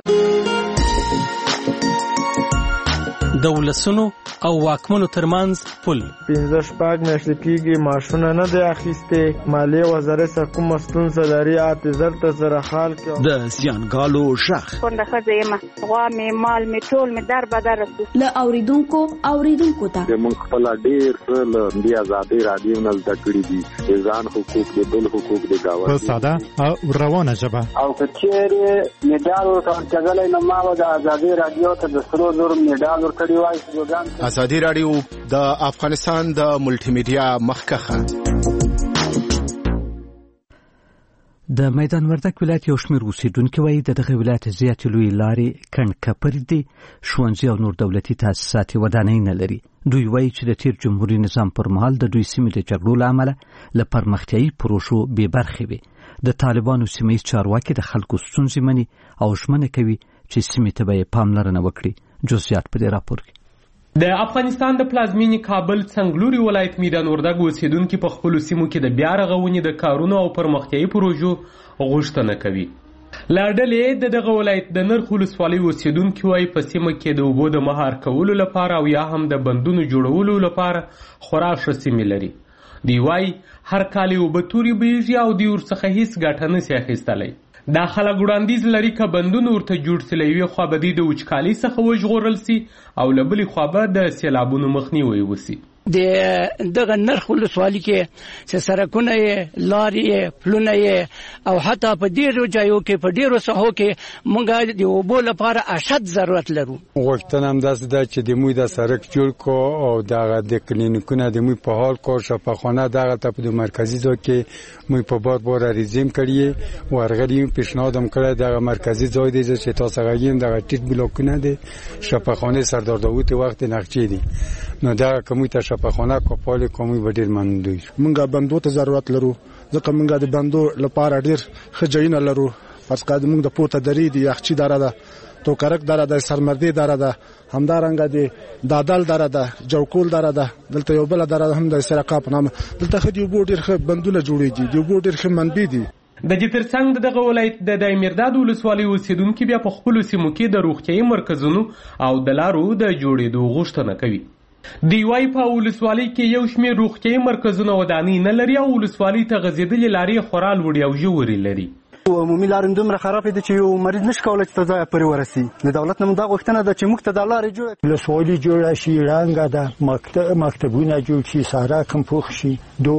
د ولسونو او واکمنو ترمنځ پل پنځه شپږ میاشتې کېږي معاشونه نه دی اخیستې. مالیې وزارت سره کومه ستونزه لري اته زر ته زره حال کې د زیانګالو غږ کونډه ښځه یم، غوا مې مال مې ټول مې در بدر رسو له اوریدونکو اوریدونکو ته موږ خپل ډېر څه له دې ازادۍ راډیو نه زده کړي دي د ځان حقوق د بل حقوق د ګاونډي په ساده او روانه ژبه او که چیرې میډال ورکول کېدلی نو ما به د ازادۍ راډیو ته د سرو زرو میډال ورکړی وای. ازادي راډیو د افغانستان د ملټي میډیا مخکخه. د میدان وردک ولایت یو شمېر اوسېدونکي وایي د دغه ولایت زیاتې لویې لارې کڼکپرې دي، ښوونځي او نور دولتي تاسیسات یې ودانۍ نه لري. دوی وایي چې د تیر جمهوري نظام پر مهال د دوی سیمې د جګړو له امله له پرمختیایي پروژو بې برخې وي. د طالبانو سیمهییز چارواکي د خلکو ستونزې مني او ژمنه کوي چې سیمې ته به یې پاملرنه وکړي. جزئیات په دې راپور کې. د افغانستان د پلازمینې کابل څنګلوري ولایت میدان وردګ اوسیدونکي په خپلو سیمو کې د بیا رغونې د کارونو او پرمختیایي پروژو غوښتنه کوي. له ډلې د دغه ولایت د نرخ ولسوالۍ اوسیدونکي وایي په سیمه کې د اوبو د مهار کولو لپاره او یا هم د بندونو جوړولو لپاره خورا ښه سیمې لري. دوی وایي هر کال یې اوبه تورې بهیږي او دوی ورڅخه هیڅ ګټه نشي اخیستلی. دا خلک وړاندیز لري که بندونه ورته جوړ سي له یوې خوا به دوی د وچکالۍ څخه وژغورل سي او له بلې خوا به د سیلابونو مخنیوی وسي. د دغه نرخ ولسوالۍ کې چې سړکونه یې لارې یې پلونه یې او حتی په ډېرو ځایو کې په ډېرو ساحو کې موږ د اوبو لپاره اشد ضرورت لرو. غوښتنه همداسې ده چې د موږ د سړک جوړ کړو او دغه د کلینیکونه د موږ په حال کړو. شفاخانه دغه ته په مرکزي ځای کې موږ په بار بار عریضې کړي ورغلي پیشنهاد هم کړی دغه مرکزي ځای دی چې تاسو غواړئ دغه ټیټ بلاکونه دي شفاخانه سردار داوود وخت نقچې دي نو دغه کومه ته شفاخانه کوپال کومي ډیر مندوي. مونږه بندو ته ضرورت لرو ځکه مونږه د بندو لپاره ډیر خجاینه لرو. فرض کړه مونږ د پورته درې دی یخچی دره ده، توکرک دره ده، سرمردي دره ده، همدارنګه د دادل دره ده، جوکول دره ده، دلته یو بل دره هم د سرقه په نامه دلته خدي وبو ډیر ښه بندونه جوړیږي، دی وبو ډیر ښه منبي دي. د دې ترڅنګ دغه ولایت د دایمیرداد ولسوالۍ اوسیدونکي بیا په خپلو سیمو کې د روغتیایي مرکزونو او د لارو د جوړېدو غوښتنه کوي. دوی وایي په ولسوالۍ کې یو شمېر روغتیایي مرکزونه ودانۍ نه لري او ولسوالۍ ته غځېدلې لارې خورا لوړې او ژورې لري. عمومي لارې دومره خرابې دي چې یو مریض نشي کولی چې ځای پورې ورسي. د دولت نه موږ دا غوښتنه ده چې موږ ته دا لارې جوړه کړي. ولسوالۍ جوړه شي، رنګه ده، مکتبونه جوړ شي، سړک هم پوخ شي،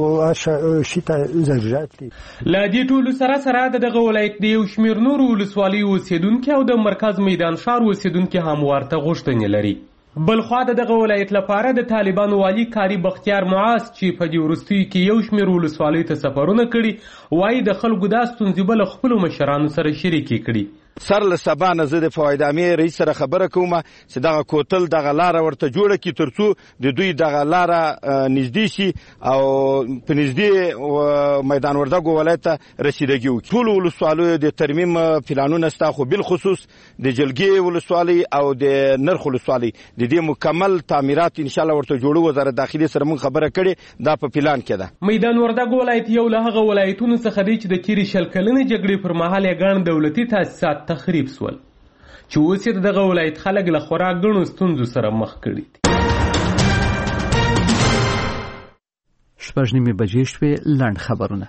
دوه شي ته ضرورت دی. له دې ټولو سره سره د دغه ولایت د یو شمېر نورو ولسوالیو اوسېدونکي او د مرکز میدان ښار اوسېدونکي هم ورته غوښتنې لري. بلخوا دغه ولایت لپاره د طالبانو والی کاری بختیار معاص چې په دې وروستیو کې یو شمېر ولسوالیو ته سفرونه کړي وایي د خلکو دا ستونزې به له خپلو مشرانو سره شریکې کړي. سر له سبا نه زه د فواید عامې رئیس سره خبره کوم چې دغه کوتل دغه لاره ورته جوړه کړي تر څو د دوی دغه لاره نږدې شي او په نږدې میدان وردګو ولایت ته رسیدګي وکړي. ټولو ولسوالیو د ترمیم پلانونه شته خو بالخصوص د جلګې ولسوالۍ او د نرخ ولسوالۍ د دې مکمل تعمیرات انشاءالله ورته جوړو. وزارت داخلي سره موږ خبره کړې دا په پلان کې ده. میدان وردګو ولایت یو له هغه ولایتونو څخه دی چې د تیرې شل کلنې جګړې پر مهال یې ګڼ دولتي تاسیسات تخریب سول چې اوس یې دغه ولایت خلک له خورا ګڼو ستونزو سره مخ کړي دي. شپږ نیمې بجې شوې. لنډ خبرونه.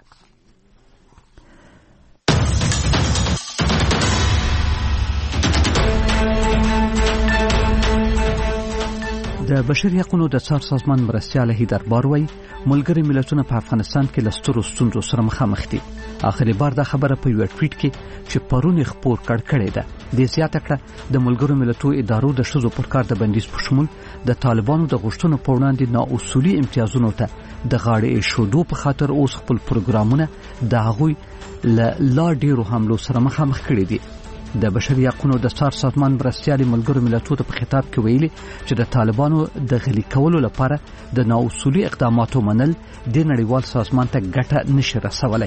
د بشري حقوقو د څار سازمان مرستیال هیدر باروي ملګری ملتونه په افغانستان کې له سترو ستونزو سره مخامخ دي. آخري بار دا خبره په یو ټویټ کې چې پرون خبر کړ کړی ده د زیاته کړه د ملګرو ملتونو ادارو د شذو پر کار د بندیز په شمول د طالبانو د غوښتنو په وړاندې نااصولي امتیازونو ته د غاړې شودو په خاطر اوس خپل پروګرامونه د هغوی له لا ډیرو حملو سره مخامخ کړي دي. د بشري حقوقو د څار سازمان مرستیال ملګرو ملتونو ته په خطاب کې ویلي چې د طالبانو د غلي کولو لپاره د نااصولي اقداماتو منل د نړیوال سازمان ته ګټه نشي رسولای.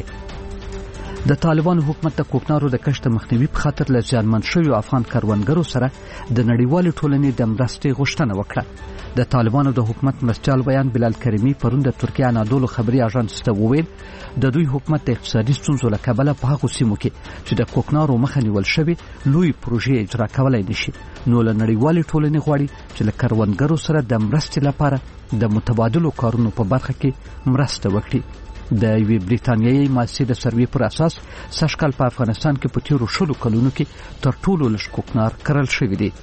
د طالبانو حکومت د کوکنارو د کشت مخنیوي په خاطر له ځانمن شویو افغان کاروانګرو سره د نړیوال ټولنې د مرستې غوښتنه وکړه. د طالبانو د حکومت مرستیال بیان بلال کریمی پرون د ترکیه انادولو خبري اژانس ته وویل د دوی حکومت د اقتصادي ستونزو له کبله په هغو سیمو کې چې د کوکنارو مخه نیول شوی لوی پروژې اجرا کولای نشي نو له نړیوال ټولنې غواړي چې له کاروانګرو سره د مرستې لپاره د متبادلو کارونو په برخه کې مرسته وکړي. د یوې بریتانیایي مؤسسې د سروې پر اساس سږکال په افغانستان کې په تیرو شلو کلونو کې تر ټولو لږ کوکنار کرل شوي دي.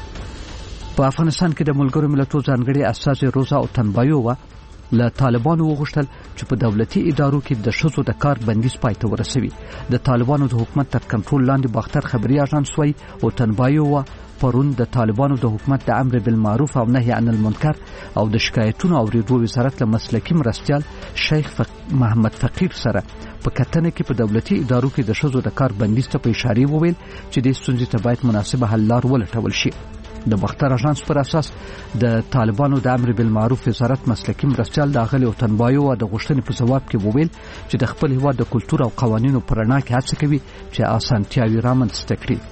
په افغانستان کې د ملګرو ملتونو ځانګړي استازي روزا او تنبایووا له طالبانو وغوښتل چې په دولتي ادارو کې د ښځو د کار بندیز پای ته ورسوي. د طالبانو د حکومت تر کنټرول لاندې باختر خبري اژانس وايي او تنبایووا پرون د طالبانو د حکومت د امر بالمعروف او نهي عن المنکر او د شکایتونو اوریدو وزارت له مسلکي مرستیال شیخ فق... محمد فقیر سره په کتنه کې په دولتي ادارو کې د ښځو د کار بندیز ته په اشاره وویل چې د ستونزې ته باید مناسبه حل لار ولټول شي. د باختر اژانس پر اساس د طالبانو د امر بالمعروف وزارت مسلکي مرستیال د اغلی او تنبایو د غوښتنې په جواب کې وویل چې د خپل هیواد د کلتور او قوانینو پر رڼا کې هڅه کوي چې اسانتیاوي رامنځته کړي.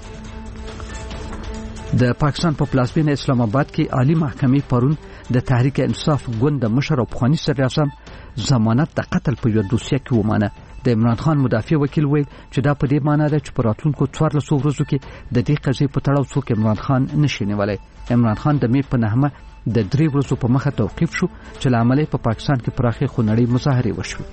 د پاکستان په پلازمینه اسلام آباد کې عالی محکمې پرون د تحریک انصاف ګوند د مشر او پخوانی صدر اعظم ضمانت د قتل په یو دوسیه کې ومانه. د عمران خان مدافع وکیل ویل چې دا په دې معنی ده چې په راتلونکو څوارلسو ورځو کې د دې قضیې په تړاو څوک عمران خان نشي نیولی. عمران خان د مې په نهمه د درې ورځو په مخه توقیف شو چې له امله په پاکستان کې پراخې خونړۍ مظاهرې وشوې.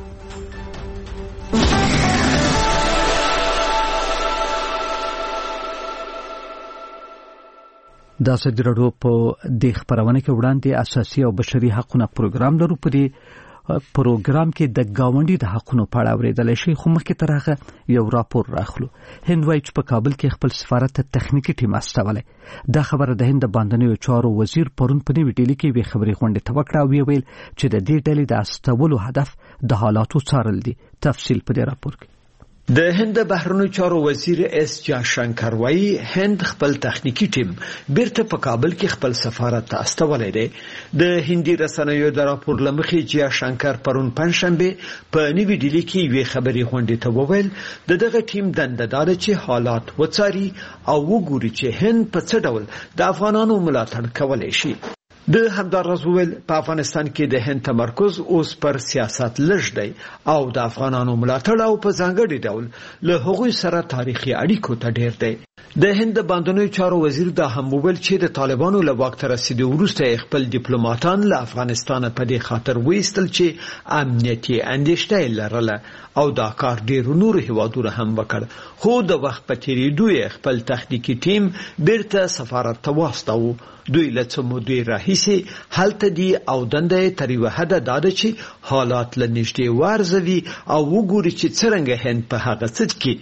دا ازادي راډیو په دې خبرونه کې وړاندې اساسي او بشري حقوقو پروګرام لرو. په دې پروګرام کې د گاونډي د حقوقو په اړه اورېدل شي خو مخکې تر هغه یو راپور راخلو. هند وايي چې په کابل کې خپل سفارت ته تخنیکی ټیم استولی. دا خبره د هند باندنیو چارو وزیر پرون په نوې ډیلي کې وی خبري غونډه ته وکړه او ویل چې د دې ډلې د استولو هدف د حالاتو څارل دي. تفصیل په دې راپور کې. د هند بهرنیو چارو وزیر اس جاشنکر وايي هند خپل تخنیکی ټیم بیرته په کابل کې خپل سفارت ته استولی دی. د هندي رسنیو د راپور لمخې جاشنکر پرون پنځشنبه په نوې ډیلي کې وی خبري غونډه ته وویل د دغه ټیم دنده دا ده چې حالات وڅاري او وګوري چې هند په څه ډول د افغانانو ملاتړ کولای شي. د همدارس ویل په افغانستان کې د هند تمرکز اوس پر سیاست لږ دی او د افغانانو ملاتړ او په ځانګړي ډول له هغوی سره تاریخي اړیکو ته ډیر دی. د هند باندنیو چارو وزیر دا هم ویل چې د طالبانو له واک ته رسیدو وروسته خپل ډیپلوماټان له افغانستان په دې خاطر وایستل چې امنیتي اندېښنې لرله او دا کار ډیر نور هیوادونه هم وکړ. خو د وخت په تیریدو خپل تخنیکی ټیم بیرته سفارت ته واستاوه. دوی له څه مودې راهیسې هلته دي او دنده تر یوه حده دا ده چې حالات له نږدې وارزوي او وګوري چې څرنګه هند په هغه څه کې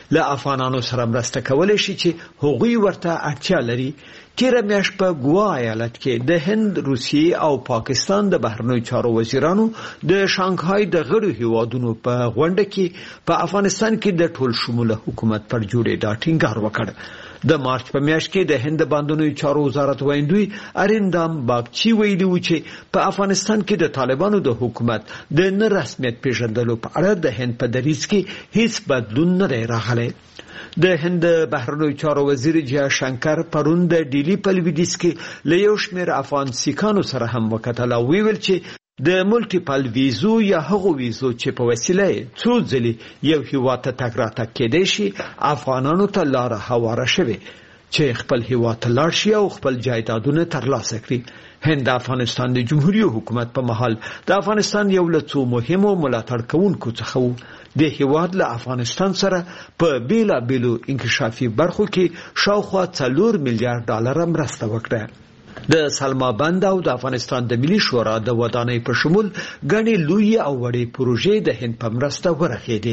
له افغانانو سره مرسته کولای شي چې هغوی ورته اړتیا لري. تیره میاشت په ګوا ایالت کې د هند، روسیې او پاکستان د بهرنیو چارو وزیرانو د شانګهای د غړو هیوادونو په غونډه کې په افغانستان کې د ټول شموله حکومت پر جوړېدا ټینګار وکړ. د مارچ په میاشت کې د هند بانډونو چارو وزارت وایندوی اریندام باغچی ویلي و چې په افغانستان کې د طالبانو د حکومت د نه رسمیت پیژندلو په اړه د هند په دریځ کې هیڅ بدلون نه راغلی. د هند بهرنیو چارو وزیر جیا شنکر پرون د ډیلی په لویدیځ کې له یو شمېر افغان سیکانو سره هم وکتل او ویل چې د ملټیپل ویزو یا هغو ویزو چې په وسیله څو ځلې یو هیواد ته تګ راتګ کېدای شي افغانانو ته لاره هواره شوې چې خپل هیواد ته لاړ شي او خپل جایدادونه ترلاسه کړي. هند افغانستان د جمهوریت حکومت په محل د افغانستان یو له څو مهمو ملاتړ کوونکو څخه و. د هیواد له افغانستان سره په بیلا بیلو انکشافي برخو کې شاوخوا څلور میلیارډ ډالر مرسته وکړه. د سلما بند او د افغانستان د ملي شورا د ودانۍ په شمول غني لوی او وړي پروژې د هند په مرسته ورغېدې.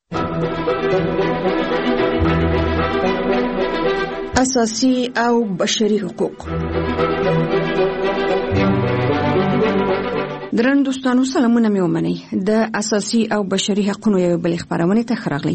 اساسي او بشري حقوق. درن دوستانو سلامونه مې ومنئ. د اساسي او بشري حقوقو یو بل خبرونه ته خراغلی.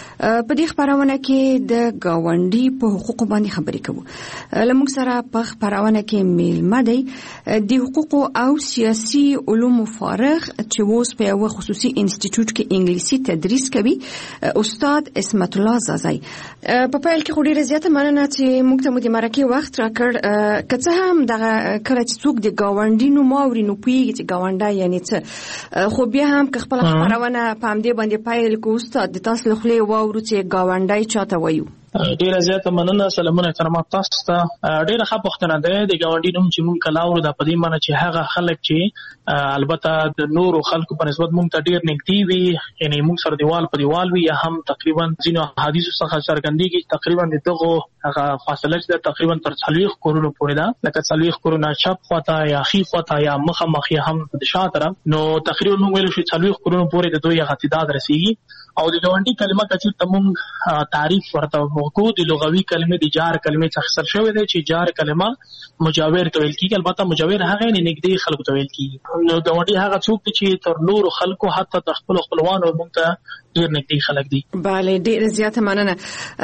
په دې خبرونه کې د گاونډي په حقوقو باندې خبرې کوو. لمونږ سره په خبرونه کې میلمه دی د حقوقو او سیاسي علومو فارغ چې اوس په یو خصوصي انسټیټیوټ کې انګلیسي تدریس کوي، استاد اسمت الله زازای. په پیل کې خو ډیره زیاته مننه چې موږ ته مو د مرکې وخت راکړ. که څه هم دغه کله چې څوک د گاونډي نوم اوري نو پوهیږي چې گاونډی یعنی څه، خو بیا هم که خپل خبرونه په همدې باندې پیل کوو، استاد د تاسو له خولې واورو چې گاونډی چاته وایو. ډیره زیاته مننه. سلامونه احترامات تاسو ته. ډیره ښه پوښتنه ده. د گاونډي نوم چې مونږ کلاورو د پدې معنی چې هغه خلک چې البته د نورو خلکو په نسبت مونږ ته ډیر نږدې وي، یعنی مونږ سره دیوال په دیوال وي، یا هم تقریبا ځینو حدیثو څخه څرګندېږي تقریبا دغه هغه فاصله چې تقریبا تر څلوېښت کورونو پورې ده، لکه څلوېښت کورونه چپ خواته یا ښي خواته یا مخامخ یا هم د شا طرف. نو تقریبا مونږ ویل شو څلوېښت کورونو پورې د دوی هغه تعداد رسیږي. او د گاونډي کلمه کچې ته مونږ تعریف ورته وکړو. د لغوي کلمې د جار کلمې څخه اخیستل شوی دی چې جار کلمه مجاور ته ویل کېږي. البته مجاور هغه نه نږدې خلکو ته ویل کېږي. نو گاونډي هغه څوک دی چې تر نورو خلکو حتی تر خپلو خپلوانو مونږ ته ډېر نږدې خلک دي. بله، ډېره زیاته مننه.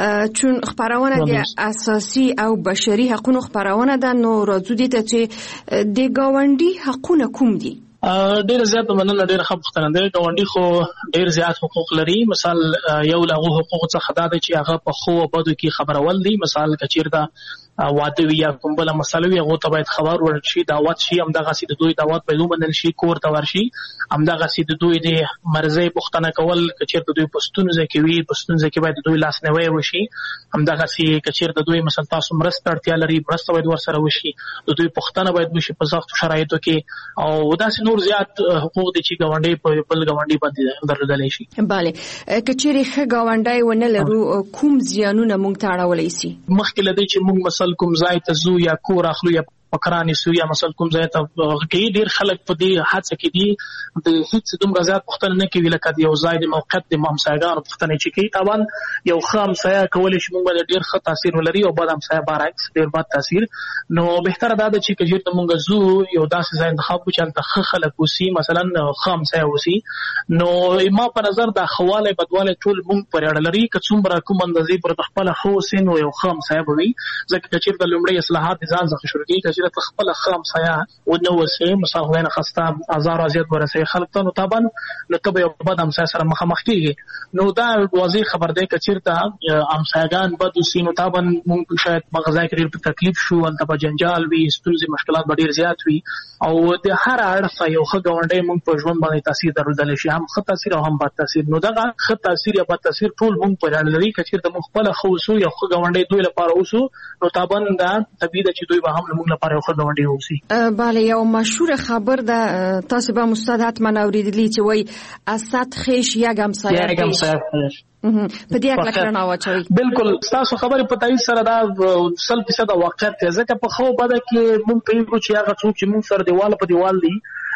چون خبرونه د اساسي او بشري حقوقو خبرونه ده، نو راځو دې ته چې د گاونډي حقونه کوم دي؟ ډیر زیات مننه. ډیر ښه پوښتنه ده. گاونډي خو ډیر زیات حقوق لري. مثال یو له حقوقو څخه دا دی چې هغه په خو او بدو کې خبرول دي. مثال کچیرته واده وي یا کوم بل مسله وي، هغه ته باید خبر ورشي، دعوت شي، همدغه سي د دوی دعوت باید ومنل شي، کور ته ورشي، همدغه سي د دوی د مرزي پوښتنه کول کچیرته دوی پښتون ځکه وي، پښتون ځکه باید دوی لاس نه وشي، همدغه سي کچیرته دوی مثلا تاسو مرسته اړتیا لري، مرسته باید ورسره وشي، د دوی پوښتنه باید وشي په سخت شرایطو کې. او داسې نور زیات حقوق دي چې گاونډي په بل گاونډي باندې درلودلی شي. بله، کچېرې ښه گاونډی ونه لرو کوم زیانونه موږ ته اړولی سي؟ مخکې له دې چې موږ مثلا کوم ځای ته ځو یا کور اخلو یا پکرانی سو یا مثلا کوم ځای ته کې ډیر خلک په دې حادثه کې دي د هیڅ دومره زیات پوښتنه نه کوي لکه د یو ځای د موقعیت د همسایګانو پوښتنه چې کوي. طبعا یو ښه همسایه کولی شي موږ باندې ډیر ښه تاثیر ولري او بد همسایه برعکس ډیر بد تاثیر. نو بهتره دا ده چې که چېرته موږ ځو یو داسې ځای انتخاب کړو چې هلته ښه خلک اوسي، مثلا ښه همسایه اوسي. نو ما په نظر دا ښه والی بدوالی ټول موږ پورې اړه لري. که څومره کوم اندازې پر خپله ښه اوسي نو یو ښه همسایه به وي. ځکه که چېرته لومړی اصلاحات د ځان څخه شروع کېږي، که چېرته خپله ښه همسایه ونه اوسي، مثال خدای نخواسته ازار او اذیت ورسوي خلک ته، نو طبعا نو ته به یو بد همسایه سره مخامخ کېږي. نو دا واضح خبر دی که چېرته همسایګان بد اوسي نو طبعا موږ شاید هغه ځای کې ډېر په تکلیف شو، هلته به جنجال وي، ستونزې مشکلات به ډېر زیات وي. او د هر اړخه یو ښه ګاونډی موږ په ژوند باندې تاثیر درلودلی شي، هم ښه تاثیر او هم بد تاثیر. نو دغه ښه تاثیر یا بد تاثیر ټول موږ پورې اړه لري. که چېرته موږ خپله ښه اوسو یو ښه ګاونډی دوی لپاره اوسو نو طبعا دا طبیعي ده چې دوی به هم زموږ لپاره یو ښه ګاونډی اوسي. بله، یو مشهور خبر ده، تاسو به استاد حتما اوریدلی چې وایي اسد خیش یک همسایه یک همسایه خیش. په دې اړه کړنه واچوي. بالکل تاسو خبرې په تایید سره دا سل فیصد واقعیت دی. ځکه په خو بده کې مونږ پیږو چې هغه څوک چې مونږ سره دیواله په دیوال دي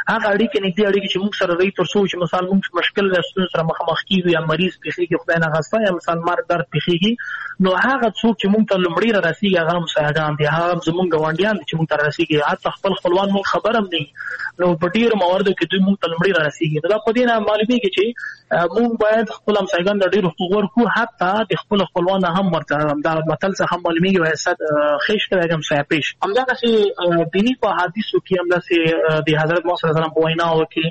هغه اړیکې نږدې اړیکې چې موږ سره لري تر څو چې مثلا موږ مشکل ستونزې سره مخامخ کیږو یا مریض پیښیږي خدای نه غوښته یا مثلا مرګ درد پیښیږي نو هغه څوک چې موږ ته لومړی را رسیږي هغه همسایګان دي هغه زموږ ګاونډیان دي چې موږ ته را رسیږي حتی خپل خپلوان موږ خبر هم نه نو په ډیرو مواردو کې دوی موږ ته لومړی را رسیږي نو دا په دې نه معلومیږي چې موږ باید خپل همسایګان د ډیرو حقوق ورکړو حتی د خپل خپلوان هم ورته دا متل څخه معلومیږي وایي صد خېش کوي همسایه پیش همدغسې دیني په حدیثو کې همداسې د حضرت محمد صلی الله علیه وسلم په ویناوو کې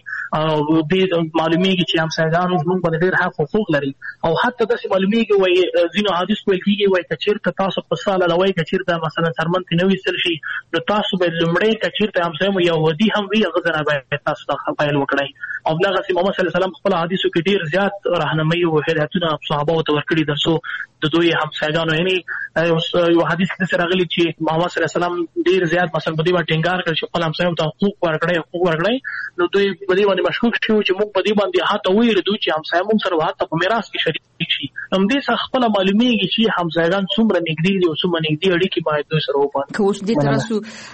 دې معلومیږي چې همسایګان زموږ باندې ډېر حق حقوق لري او حتی داسې معلومیږي وایي ځینو حدیث ویل کېږي وایي که چېرته تاسو په ساله لوی که چېرته مثلا څرمن کې نه ویستل شي نو تاسو باید لومړی که چېرته همسایه مو یهودي هم وي هغه ځنه باید تاسو ته پیل وکړئ او همدغسې محمد صلی الله علیه وسلم خپل حدیثو کې ډېر زیات رهنمایي او هدایتونه صحابهو ته ورکړي تر څو د دوی همسایګانو یعنې یو حدیث کې داسې راغلي چې محمد صلی الله علیه وسلم ډېر زیات مثلا په دې باندې ټینګار کړی چې خپل همسایو ته حقوق ورکړئ حقوق ورکړئ نو دوی په دې باندې مشکوک شوي چې موږ په دې باندې حتی وویرېدو چې همسایه موږ سره حتی په میراث کې شریک شي همدې څخه خپله معلومیږي چې همسایګان څومره نږدې دي او څومره نږدې اړیکې باید دوی سره وپالو که اوس دې ته راسو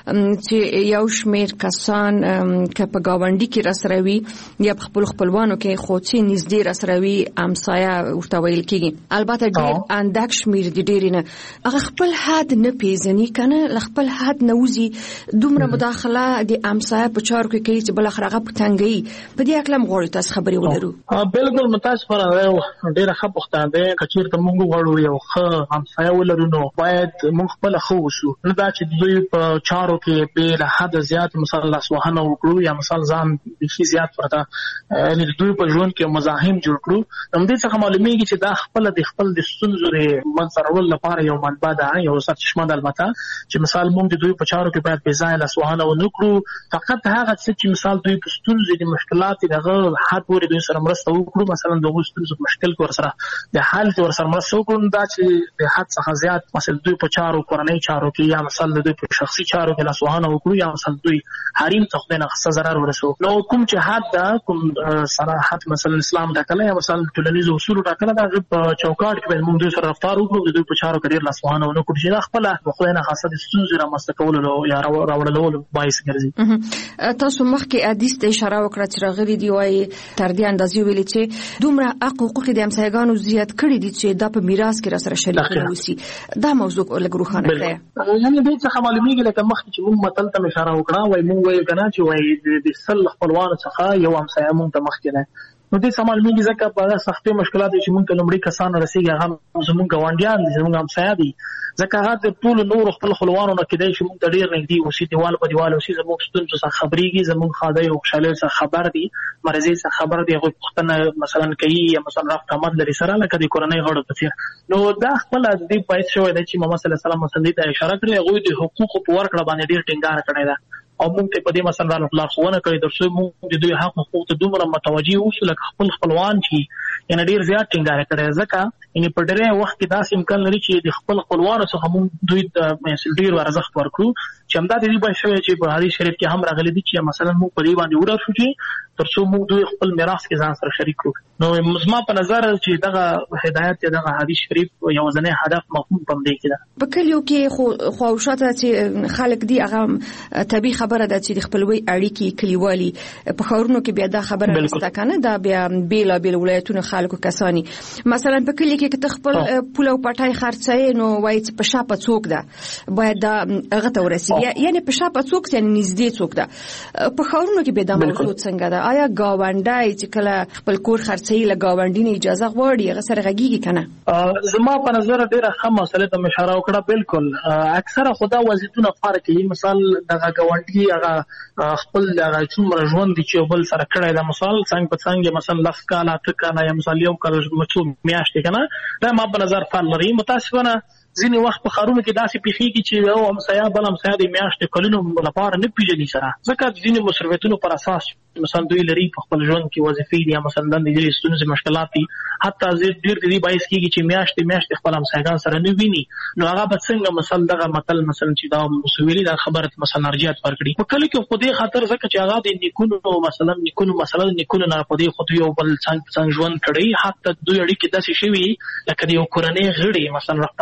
چې یو شمېر کسان که په ګاونډي کې راسره وي یا په خپلو خپلوانو کې خو چې نږدې راسره وي همسایه ورته ویل کېږي البته ډېر اندک شمېر دي ډېرې نه هغه خپل حد نه پېژني که نه له خپل حد نه وځي دومره مداخله د همسایه په چارو کې کوي چې بالاخره هغه په تنګوي په دې هکله هم غواړو تاسو خبرې ولرو بلکل متاسفانه ډېره ښه پوښتنه ده که چېرته موږ غواړو یو ښه همسایه ولرو نو باید موږ خپله ښه اوسو نه دا چې دوی په چارو کې بې له حده زیات مثلا لاسوهنه وکړو یا مثلا ځان بیخي زیات ورته یعنې د دوی په ژوند کې مزاحم جوړ کړو همدې څخه معلومیږي چې دا خپله د خپل د ستونزو د منځته راوړلو لپاره یو منبع ده یو سرچشمه ده البته چې مثال موږ د دوی په چارو کې باید بې ځایه لاسوهنه ونه کړو فقط هغه څه چې مثال دوی په ستونزې د مشکلات د هغه حد پورې دوی سره مرسته وکړو مثلا د هغو ستونزو په مشکل کې ورسره د حل کې ورسره مرسته وکړو دا چې د حد څخه زیات مثلا دوی په چارو کورنۍ چارو کې یا مثلا دوی په شخصي چارو کې لاسوهنه وکړو یا مثلا دوی حریم ته خدای نه څه ضرر ورسو نو کوم چې حد ده کوم سره حد مثلا اسلام ټاکلی یا مثلا ټولنیزو اصولو ټاکلی د هغې په چوکاټ کې باید موږ دوی سره رفتار وکړو د دوی په چارو کې ډېر لاسوهنه ونه کړو چې دا خپله د خدای نه خاصه د ستونزې رامنځته کولو یا راوړلولو باعث ګرځي تاسو مخکې حدیث ته اشاره وکړه چې راغلي دي وایي تر دې اندازې ویلي چې دومره حق حقوق د همسایګانو زیات کړي دي چې دا په میراث کې راسره شریک نه اوسي دا موضوع لږ روښانه کړئ یعنې دې څخه معلومیږي لکه مخکې چې موږ متل ته اشاره وکړه وایي موږ وایو که نه چې وایي د سل خپلوانو څخه یو همسایه موږ ته مخکې دی نو دې څه معلومیږي ځکه په هغه سختې مشکلاتو چې موږ ته لومړي کسان رسېږي هغه زموږ ګاونډیان دي زموږ همسایه دي ځکه هغه د ټولو نورو خپل خپلوانو نه کېدای شي موږ ته ډېر نږدې اوسي دیوال په دیوال اوسي زموږ ستونزو څخه خبرېږي زموږ ښادۍ او خوشحالیو څخه خبر دي مرضۍ څخه خبر دي هغوی پوښتنه مثلا کوي یا مثلا رفت آمد لري سره لکه د کورنۍ غړو په څېر نو دا خپله د دې باعث شوی دی چې محمد صلی الله علیه وسلم مثلا دې ته اشاره کړې هغوی د حقوقو په ورکړه باندې ډېر ټینګار کړی ده او موږ ته په دې مثلا لارښوونه کړې تر څو موږ د دوی حق حقوق ته دومره متوجه اوسو لکه خپل خپلوان چې یعنې ډېر زیات ټینګار کړی ځکه یعنې په ډېری وخت کې داسې امکان لري چې د خپل خپلوانو څخه موږ دوی ته ډېر ارزښت ورکړو چې همدا د دې باعث شوی چې په حدیث شریف کې هم راغلی دي چې مثلا موږ په دې باندې ورسو چې تر څو موږ دوی خپل میراث کې ځان سره شریک کړو نو زما په نظر چې دغه هدایت یا دغه حدیث شریف یوازینی هدف مفهوم په همدې کې ده په کلیو کې خو خواوشاته چې خلک دي هغه طبیعي خبره ده چې د خپلوۍ اړیکې کلیوالي په ښارونو کې بیا دا خبره نشته که نه دا بیا بېلابېل ولایتونو خلکو کساني مثلا په کلي کې که ته خپل پول او پټی خرڅوې نو وایي چې په شا په څوک ده باید دا هغه ته ورسېږي یعنې په شا په څوک یعنې نږدې څوک ده په ښارونو کې بیا دا موضوع څنګه ده آیا ګاونډی چې کله خپل کور خرڅوي له ګاونډي نه اجازه غواړي هغه سره غږېږي که نه زما په نظر ډېره ښه مسئلې ته مې اشاره وکړه بلکل اکثره خو دا وضعیتونه فرق کوي مثال دغه ګاونډي هغه خپل هغه څومره ژوند دي چې یو بل سره کړی ده مثال څنګ په څنګ مثلا لس کاله اته کاله یا مثال یو کال څو میاشتې که نه دا ما په نظر فرق لري متاسفانه ځینې وخت په ښارونو کې داسې پېښېږي چې یو همسایه بل همسایه د میاشتې کلونو لپاره نه پېژني سره ځکه د ځینې مصروفیتونو پر اساس مثلا دوی لري په خپل ژوند کې وظیفې دي یا مثلا دندې دي ستونزې مشکلات دي حتی ډېر د دې باعث کېږي چې میاشتې میاشتې خپل همسایګان سره نه ویني نو هغه به څنګه مثلا دغه متل مثلا چې دا مسویلي دا خبره مثلا ارجحیت ورکړي په کلي کې په دې خاطر ځکه چې هغه د نیکونو مثلا نیکونو مثلا نیکونو نه په دې خو دوی یو بل څنګ څنګ ژوند کړی حتی دوی اړیکې داسې شوي لکه د یو کورنۍ غړي مثلا رفت آمد داسې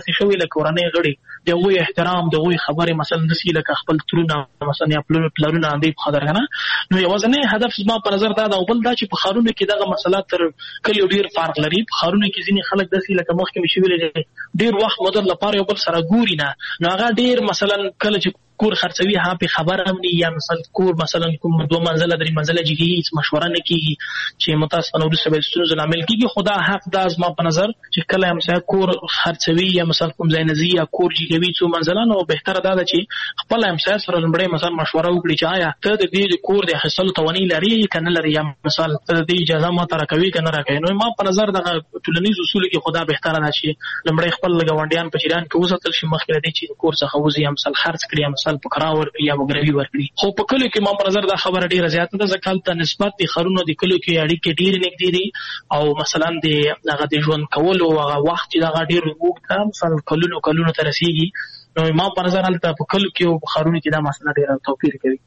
داسې شوی لکه کورنۍ غړي د هغوی احترام د هغوی خبرې مثلا داسې لکه خپل ترونه مثلا یا پلرونه اندې په خاطر کنه نو یوازینی هدف زما په نظر دا دا او بل دا چې په ښارونو کې دغه مسله تر کلیو ډیر فرق لري. په ښارونو کې ځینې خلک داسې لکه مخکې مې شویلې ډیر وخت مدد لپاره یو بل سره ګوري نه نو هغه ډیر مثلا کله چې کور خرڅوي ها په خبر هم نه یا مثلا کور مثلا کوم دوه منزله درې منزله جګي مشوره نه کیږي چې متاسفانه ورسره به ستونزې لامل کیږي. خدا حق دا زما په نظر چې کله هم سره کور خرڅوي یا مثلا کوم ځای نزي یا کور جګوي څو منزله نو بهتره دا ده چې خپل هم سره سره لمړی مثلا مشوره وکړي چې آیا ته د دې کور د حاصل توانی لري کنه لري یا مثلا ته د اجازه ما تر کوي کنه راکوي. نو ما په نظر د ټولنیز اصول کې خدا بهتره ده چې لمړی خپل لګوندیان په جریان کې وساتل شي مخکې دې چې کور څخه وزي هم مثلا خرڅ کړي مثلا په کراور یا وګړي ورکړي. خو په کله کې ما په نظر دا خبره ډیره زیاته ده ځکه ته نسبت د خرونو د کلو کې اړیکې ډیر نږدې دي او مثلا د هغه د ژوند کولو هغه وخت چې دا ډیر وګړه مثلا کلونو کلونو تر رسیدي نو ما په نظر حالت په کلو کې او خرونو کې دا مسله ډیره توپیر کوي.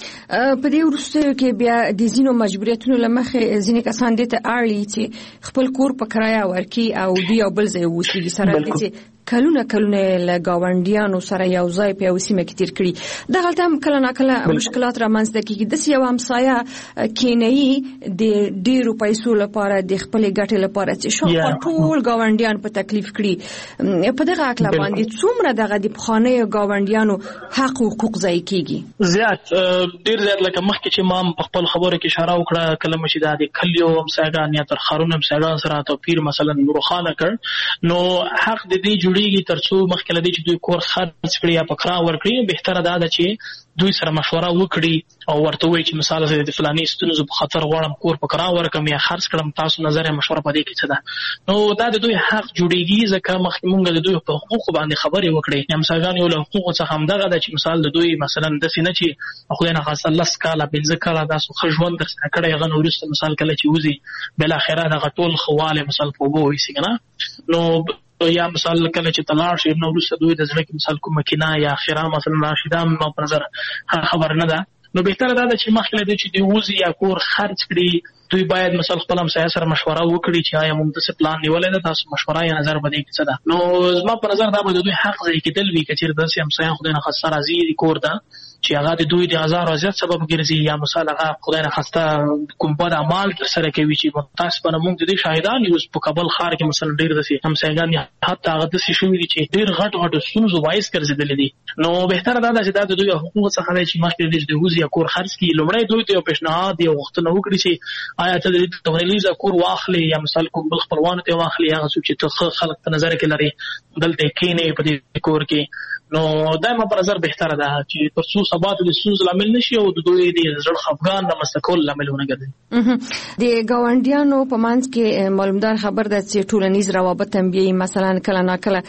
په دې ورسته کې بیا د زینو مجبوریتونو لمخه ځینې کسان دي ته اړلی چې خپل کور په کرایه ورکي او دی او بل ځای وسیږي سره دي چې کلونه کلونه له گاونډیانو سره یو ځای په وسیمه کې تیر کړي. دا غلطه هم کله ناکله مشکلات رامنځته کیږي. د یو همسایه کینې د ډیرو پیسو لپاره د خپل ګټې لپاره چې شو ټول گاونډیان په تکلیف کړي. په دغه اکلا باندې څومره دغه د بخانه گاونډیانو حق او حقوق ځای کیږي؟ زیات ډیر زیات لکه مخکې چې ما په خپل خبرو کې اشاره وکړه کله مشي د کلیو همسایګان یا تر خارونو همسایګان سره توپیر مثلا روخانه کړ نو حق د دې جوړ ترڅو مخکې لدی چې دوی کور خرڅ کړي یا پکرا ورکړي بهتره ده چې دوی سره مشوره وکړي او ورته وایي چې مثال د فلاني ستونزو په خاطر غواړم کور پکرا ورکم یا خرڅ کړم تاسو نظر مشوره پدې کې څه ده نو دا د دوی حق جوړیږي ځکه مخکې مونږ د دوی په حقوق باندې خبرې وکړي هم څنګه یو له حقوق څخه هم دغه د چې مثال د دوی مثلا د سینې چې خو نه خاصه الله سکاله بنځه کاله تاسو خجوند در سره کړی غن ورسته مثال کله چې وزي بل اخره د غټول خواله مثال په وو وي څنګه نو یا مثال کله چې طلاق شي نو ورسره دوی د ځل کې مثال کوم مکینه یا اخره مثلا راشدام ما په نظر خبر نه ده نو بهتره ده چې مخکې د چې دی وزي یا کور خرڅ کړي دوی باید مثلا خپل هم سره مشوره وکړي چې آیا موږ د پلان نیولای ده تاسو مشوره یا نظر بده کې څه ده نو زما په نظر دا به دوی حق ځای کې دل وی کچیر د سیم سایه خدای نه خاصه راځي کور ده چې هغه د دوی د هزار زیات سبب ګرځي یا مثلا هغه خدای نه خاصه کوم په عمل سره کوي چې متاسفانه موږ د دې شاهدان یو په کابل ښار کې مثلا ډیر دسي هم سایګان حتی هغه د شوې دي چې ډیر غټ غټ ستونزو وایس ګرځیدل دي نو بهتره ده چې د دوی حقوق څخه چې مخکې د هوزي کور خرڅ کی لومړی دوی ته پیشنهاد یو وخت نه وکړي چې آیا ته د تغلیظ کور واخلي یا مثلا کوم بل خپلوان ته واخلي هغه څه چې خلک په نظر کې لري دلته کې نه په دې کور کې نو دایمه پر نظر بهتره ده چې ترڅو ثبات د سوز لامل نشي او د دوی د زړه خفګان د مستقل لامل ونه ګرځي. د گاونډیانو په منځ کې معلومدار خبر ده چې ټولنیز روابط هم بي مثلا کله نا کله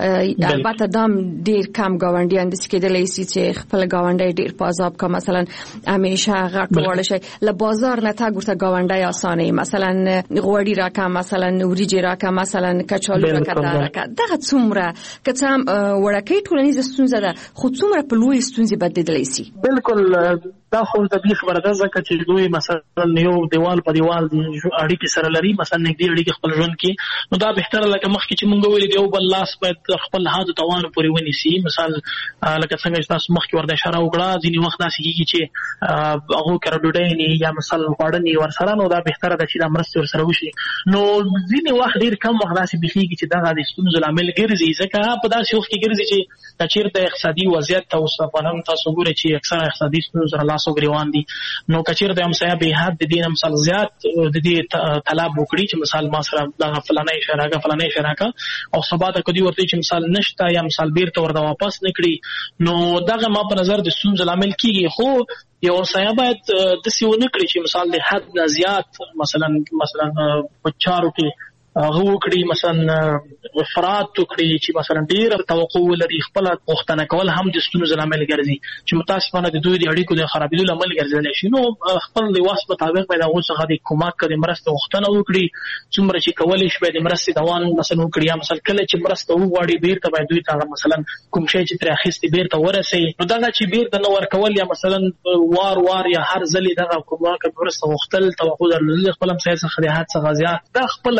البته دام ډیر کم گاونډیان د سکیدلې سي چې خپل گاونډي ډیر په عذاب کا مثلا همیشه غټ وړ شي ل بازار نه تا ګورته گاونډي اسانه مثلا غوړی راکا مثلا وریجی راکا مثلا کچالو راکا دغه څومره کڅم وړکې ټولنیز ستونزه ده خو څومره په لوی ستونزې بدلېدلی سي. بالکل دا خو د دې خبره ده ځکه چې دوی مثلا یو دیوال په دیوال د اړیکې سره لري مثلا نږدې اړیکې خپل ژوند کې نو دا بهتره لکه مخکې چې مونږ ویل دی یو بل لاس باید خپل هادو توان پورې ونیسي مثال لکه څنګه چې تاسو مخکې ورته اشاره وکړه ځینې وخت داسې کېږي چې هغه کړه ډوډۍ نه یا مثال خوړنې ورسره نو دا بهتره ده چې دا مرسته ورسره وشي نو ځینې وخت ډېر کم وخت داسې بېخېږي چې دغه د ستونزو لامل ګرځي ځکه په داسې وخت کې ګرځي چې د چیرته اقتصادي وضعیت تاسو په نن تاسو ګورئ چې اکثره اقتصادي ستونزې لاسو ګریوان دي نو کچیر د همسایه به حد د دین مثال زیات د دې طلب وکړي چې مثال ما سره د فلانه شراکه فلانه شراکه او ثبات کدي ورته چې مثال نشته یا مثال بیرته ورته واپس نکړي نو دغه ما په نظر د ستونزې لامل کیږي خو یو همسایه باید د سیونه کړی چې مثال د حد نه زیات مثلا مثلا په چارو کې هغه وکړي مثلا افراط وکړي چې مثلا ډیر توقع لري خپل پوښتنه کول هم د ستونزو لامل ګرځي چې متاسفانه د دوی د اړیکو د خرابېدو لامل ګرځي شي نو خپل د واس مطابق باید هغه څنګه د کومک کړي مرسته وختنه وکړي څومره چې کولای شي د مرستې دوام مثلا وکړي یا مثلا کله چې مرسته وغواړي بیرته باید دوی ته مثلا کوم شی چې تر اخیستي بیرته ورسي نو دا چې بیرته نو ورکول یا مثلا وار وار یا هر ځلې دغه کومه مرسته وختل توقع درلودل خپل هم سیاست خدای حد څخه زیات دا خپل د دې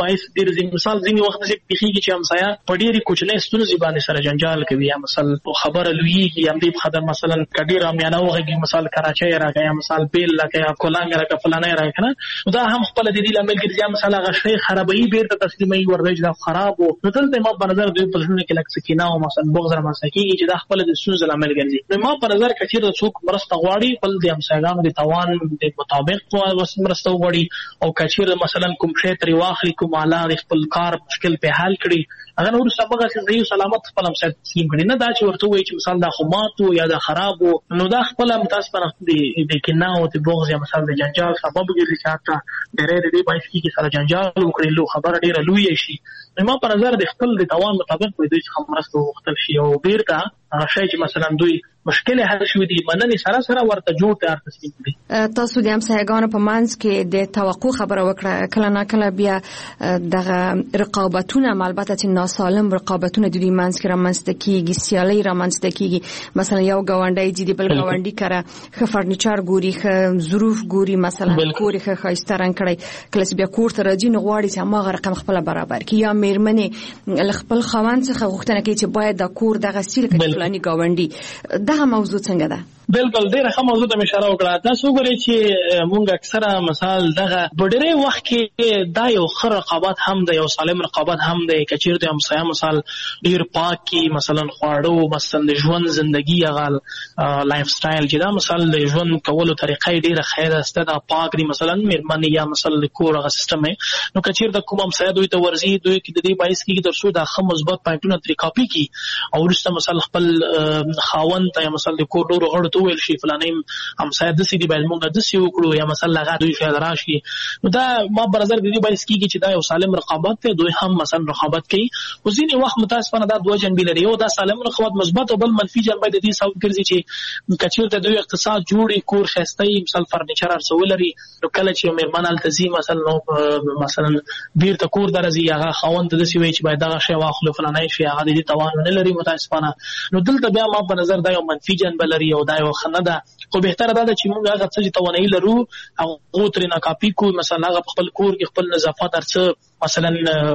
باعث ډیر ځین مثال ځینې وخت چې پیخیږي چې همسایه په ډېرې کوچنۍ ستونزې باندې سره جنجال کوي یا مثال خبره لویږي هم دې خبر مثلا کډیر امیانه وږي مثال کراچۍ راغی یا مثال بیل لکه یا کولانګ راغی فلانه راغی کنه دا هم خپل د دې لامل ګرځي مثلا هغه شی خرابوي بیرته تسلیمي ورځي دا خراب او نو دلته ما په نظر دوی په ژوند کې لکه سکینه او مثلا بغض را مسکیږي چې دا خپل د ستونزې لامل ګرځي نو ما په نظر کې چې څوک مرسته غواړي خپل د همسایګانو د توان د مطابق مرسته غواړي او کچیر مثلا کوم شی تری واخلي کوم اعلی خپل کار مشکل په حل کړي اگر نور سبقه چې صحیح سلامت خپل هم تسلیم کړي نه دا چې ورته وایي چې مثال دا خماتو یا دا خراب نو دا خپل هم تاسو پر د کینه او د بغض یا مثال د جنجال سبب ګرځي چې حتی ډېرې دې باعث کیږي سره جنجال وکړي لو خبره ډېره لوی شي نو په نظر د خپل د توان مطابق په دې څخه مرسته وختل شي او بیرته هغه شی چې مثلا دوی مشکل حل شوی دی مننه سره سره ورته جوړ تیار تسلیم کړي تاسو د همسایګانو په منځ کې د توقع خبره وکړه کله نه کله بیا دغه رقابتونه البته چې ناسالم رقابتونه د دې منځ کې رامنځته کیږي سیالي رامنځته کیږي مثلا یو گاونډی چې د بل گاونډي کړه خ فرنیچر ګوري خ ظروف ګوري مثلا کوري خ خاصه رنگ کړي کله چې بیا کور ته راځي نو غواړي چې ما رقم خپل برابر کړي یا میرمنې خپل خوان څخه غوښتنه کوي چې باید د کور دغه سیل کې فلاني گاونډي دغه موضوع څنګه ده بالکل ډیره ښه موضوع ته اشاره وکړه تاسو وګورئ چې مونږ اکثره مثال دغه ډېرې وخت کې دا یو ښه رقابت هم دی یو سالم رقابت هم دی که چیرته همسایه مثال ډېر پاک کي مثلا خواړه مثلا د ژوند زندگی هغه لایف سټایل چې دا مثال د ژوند کولو طریقه ډېره ښه ده ستاسو پاک دی مثلا مېرمنې یا مثلا د کور هغه سیستم نو که چیرته کوم همسایه دوی ته ورځي دوی کې د دې باعث کېږي تر څو دا ښه مثبت پوینټونه ترې کاپي کړي او وروسته مثلا خپل خاوند ته یا مثلا د کور ډېرو غړو ته وویل شي فلانیم همسایه داسې دي باید مونږ داسې وکړو یا مثلا هغه دوی شاید راشي نو دا ما په نظر د دې باعث کېږي چې دا یو سالم رقابت دی دوی هم مثلا رقابت کوي خو ځینې وخت متاسفانه دا دوه جنبې لري یو دا سالم رقابت مثبت او بل منفي جنبه د دې سبب ګرځي چې که چېرته دوی اقتصاد جوړي کور ښایسته وي مثلا فرنیچر هر څه ولري نو کله چې مېرمن هلته ځي مثلا نو مثلا بېرته کور ته راځي هغه خاوند ته داسې وایي چې باید دغه شی واخلو فلانی شی هغه د دې توان نه لري متاسفانه نو دلته بیا ما په نظر دا یو منفي جنبه لري او دا یو ښه نه ده خو بهتره دا ده چې موږ هغه څه چې توانایي لرو هغه ترې نه کاپي کړو مثلا هغه په خپل کور کې خپل نظافت هر څه مثلا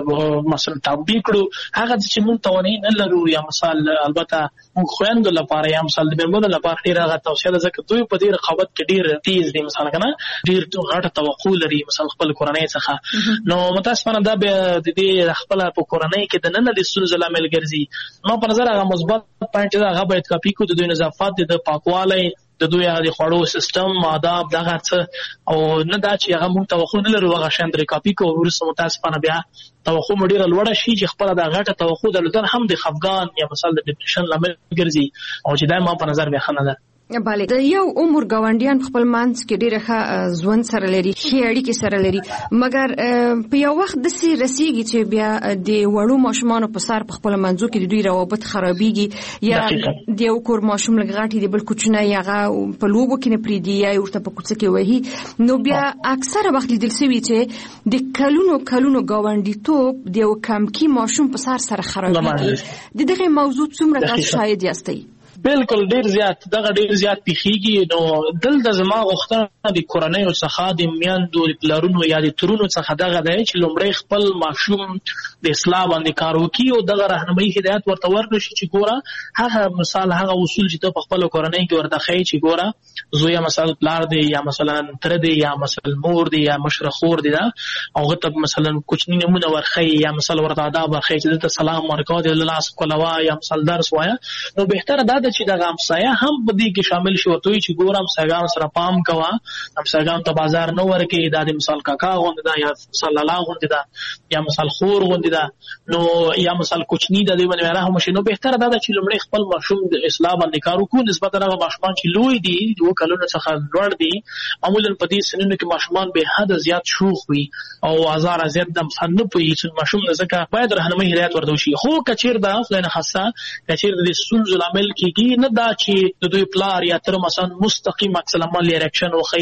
مثلا تطبیق کړو هغه چې موږ توانایي نه لرو یا مثال البته موږ خویندو لپاره یا مثال د مېرمنو لپاره ډېره هغه توصیه ده ځکه دوی په دې رقابت کې ډېر تیز دي مثلا که نه ډېر غټه توقع لري مثلا خپل کورنۍ څخه نو متاسفانه دا بیا د دې خپله په کورنۍ کې دننه د ستونزو لامل ګرځي ما په نظر هغه مثبت پوینټ چې هغه باید کاپي کړو د دوی نظافت د پاکوالی د دوی هغه د خوړو سیستم آداب دغه څه او نه دا چې هغه موږ توقع نه لرو هغه شیان ترې کاپي کوو وروسته متاسفانه بیا توقع مو ډېره لوړه شي چې خپله دا غټه توقع درلودل هم د خفګان یا مثال د ډپریشن لامل ګرځي او چې دا ما په نظر بیا ښه نه ده بله د یو عمر ګاونډیان خپل منځ کې ډېره ښه ژوند سره لري ښې اړیکې سره لري مګر په یو وخت داسې رسیږي چې بیا د وړو ماشومانو په سر په خپله منځو کې د دوی روابط خرابېږي یا د یو کور ماشوم لږ غټ د بل کوچنی هغه په لوبو کې نه پرېږدي یا یې ورته په کوڅه کې وهي نو بیا اکثره وخت لیدل شوي چې د کلونو کلونو ګاونډیتوب د یو کمکي ماشوم په سر سره خرابېږي د دغې موضوع څومره تاسو شاهد یاستئ بالکل ډیر زیات دغه ډیر زیات پیخیږي نو دلته زما غوښتنه د کورنیو څخه د میندو د پلارونو یا د ترونو څخه دغه دی چې لومړی خپل ماشوم د اصلاح باندې کار وکړي او دغه راهنمایي هدایت ورته ورکړي چې ګوره هغه مثال هغه اصول چې ته په خپله کورنۍ کې ورته ښایي چې ګوره زوی مثلا پلار دی یا مثلا تره دی یا مثلا مور دی یا مشره خور دی دا او هغه ته مثلا کوچني نمونه ورښایي یا مثلا ورته آداب ورښایي چې دلته سلام ورکوه د لاس کولوه یا مثلا درس وایه نو بهتره دا چې دغه همسایه هم په دې کې شامل شي ورته وایي چې ګوره همسایګانو سره پام کوه همسایګانو ته بازار نه ورکوي دا د مثال کاکا غوندې ده یا مثال لالا غوندې ده یا مثال خور غوندې ده نو یا مثال کوچني ده دوی باندې رحم وشي نو بهتره دا ده چې لومړی خپل ماشوم د اصلاح باندې کار وکړو نسبتا هغه ماشومان چې لوی دي دوه کلونو څخه لوړ دي معمولا په دې سنونو کې ماشومان به حده زیات شوخ وي او هزار زیات د مثال نه پوهېږي چې ماشوم ځکه باید راهنمایي هدایت ورته وشي خو که چېرته خدای نخواسته که چېرته د ستونزو لامل کېږي کیږي نه دا چې د دوی پلار یا تر مثلا مستقیم عکس العمل یا ریاکشن وخی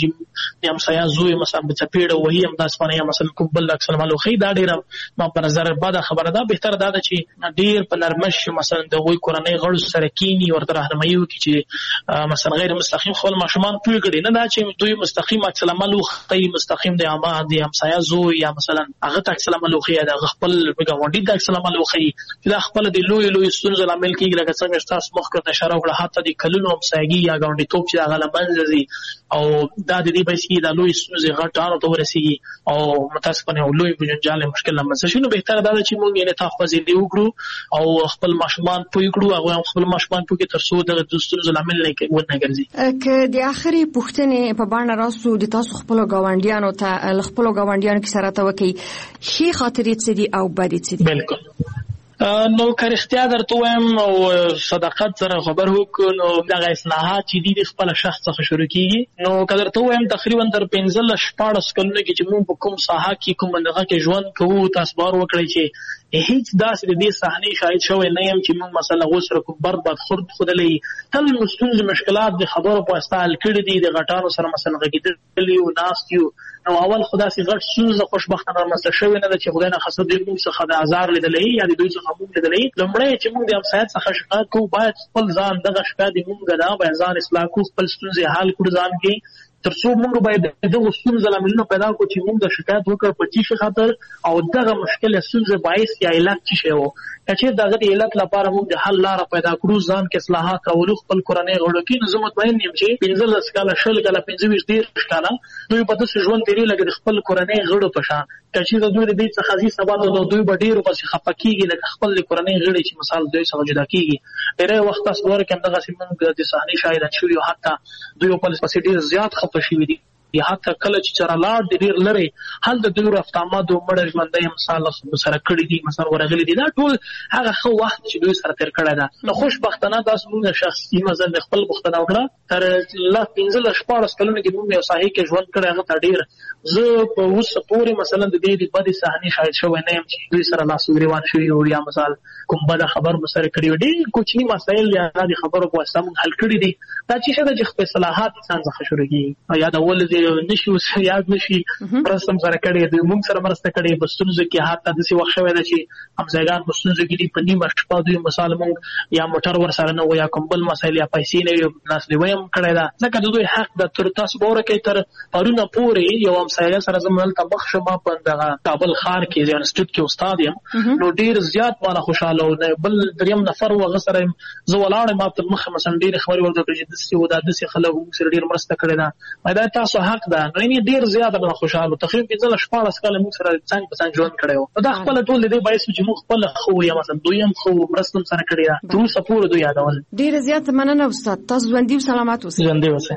د همسایه زوی مثلا په چپیړه وهي هم داس باندې مثلا کوم بل عکس العمل وخی دا ډیره ما په نظر بده خبره ده. بهتر دا ده چې ډیر په نرمش مثلا د وی کورنۍ غړو سره کینی ورته راهنمایي وکړي چې مثلا غیر مستقیم خپل ماشومان پوي کړي نه دا چې دوی مستقیم عکس العمل وخی مستقیم د عامه د همسایه زوی یا مثلا هغه عکس العمل وخی دا خپل غونډي د عکس العمل وخی چې دا خپل د لوی لوی ستونزې لامل کیږي لکه څنګه چې تاسو مخکې اشاره وکړه حتی د کلونو همسایګي یا غونډي توپ چې هغه لمنځي او دا د دې بشي د لوی ستونزې غټانو ته ورسیږي او متاسفانه لوی بجنجال مشکل لمنځه شنو بهتره دا چې موږ یې ته خوځې دی وکړو او خپل ماشومان پوي کړو او خپل ماشومان پوي تر څو د ستونزې لامل نه کې ونه ګرځي. که د اخري پوښتنې په باندې راسو د تاسو خپل غونډیانو ته خپل غونډیانو کې سره ته وکي شي خاطرې څه دي او بد څه دي؟ بالکل نو که اختیار درته وایم او صداقت سره خبر وکړو نو دغه اصلاحات چې دي د خپل شخص څخه شروع کیږي نو که درته وایم تقریبا تر پنځه شپاړس کلونو کې چې موږ په کوم ساحه کې کوم منطقه کې ژوند کوو تاسو بار وکړئ چې هیڅ داسې د دې صحنې شاهد شوی نه یم چې موږ مثلا غوسره کوم برد بد خورد خودلې تل مستونز مشکلات د خبرو په استعمال کړي دي د غټانو سره مثلا غږیدلی او ناستیو نو اول خدا سي غټ سوز خوشبختانه مسله شوی نه چې خدای نه خاصه دې موږ څخه د آزار لیدلې یا د دوی څخه موږ لیدلې لمړی چې موږ د همسایت څخه شکایت کوو باید خپل ځان دغه شکایت موږ دا باید ځان اصلاح کوو خپل ستونزې حل کړو ځان کې تر څو موږ باید دغه ستونزې لاملونه پیدا کړو چې موږ د شکایت وکړو په چی خاطر او دغه مشکل ستونزې باعث یا علت څه شی وو چې دغه د علت لپاره موږ د حل لار پیدا کړو ځان کې اصلاحات راولو خپل کورنۍ غړو کې نو زه مطمئن یم چې پنځه کاله شل کاله پنځه ویشت ډېر کاله دوی په داسې ژوند تیری لکه خپل کورنۍ غړو په شان چې د دوی د دې څخه ځي سبا د دوی په ډیرو پسې خپکیږي لکه خپل کورنۍ غړي چې مثال دوی څخه جدا کیږي ډېر وخت تاسو ورکه دغه سیمه د صحنې شاهد شوی او حتی دوی په پسې ډیر زیات خپه شوی دي یا حتی کله چې چرلاړ د ډیر لري حل د دوی رفتامات او مړ ژوندۍ مثال سره کړی دي مثلا ورغلي دي دا ټول هغه خو وخت چې دوی سره تیر کړی دا نو خوشبختانه تاسو موږ شخصي مثلا خپل بختنه وکړه تر لا پنځه شپږ کلونو کې موږ یو صحیح کې ژوند کړی هغه ته ډیر زه په اوسه پورې مثلا د دې د بدې صحنې شاهد شوی نه یم چې دوی سره لاس ګریوان شوی او یا مثال کوم بده خبر مسره کړی ډیر کوچنی مسایل یا د خبرو په واسطه موږ حل کړی دي دا چې شته چې خپل اصلاحات انسان څخه شروع کیږي یا د ول نشي یاد نشي پرستم سره کړي د موږ سره مرسته کړي بستونزه کې حتی د څه وخت شوی دی چې همزګان بستونزه کې په نیمه شپه دوی مثال موږ یا موټر ور سره نه و یا کوم بل مسایل یا پیسې نه ناس لیویم کړی دا ځکه د دوی حق د تر تاسو بوره کې تر پرونه پورې یو همسایه سره زموږ ته بخښ ما په دغه کابل ښار کې ځان انسټیټیوټ کې استاد یم نو ډیر زیات مالا خوشاله و بل دریم نفر و غسر زه ولاړ ما په مخ مثلا ډیر خبري ورته چې د سی و د دسي خلک موږ سره ډیر مرسته کړې ده دا تاسو حق ده نو ډیر زیات به خوشاله تقریبا پنځه شپږ کاله موږ سره څنګه په څنګه ژوند کړو دا خپل ټول دې باعث چې موږ خپل خو یا مثلا دویم خو مرستم سره کړی دا ټول سپور دوی یادول ډیر زیات مننه استاد تاسو ژوندۍ او سلامات اوسئ ژوندۍ اوسئ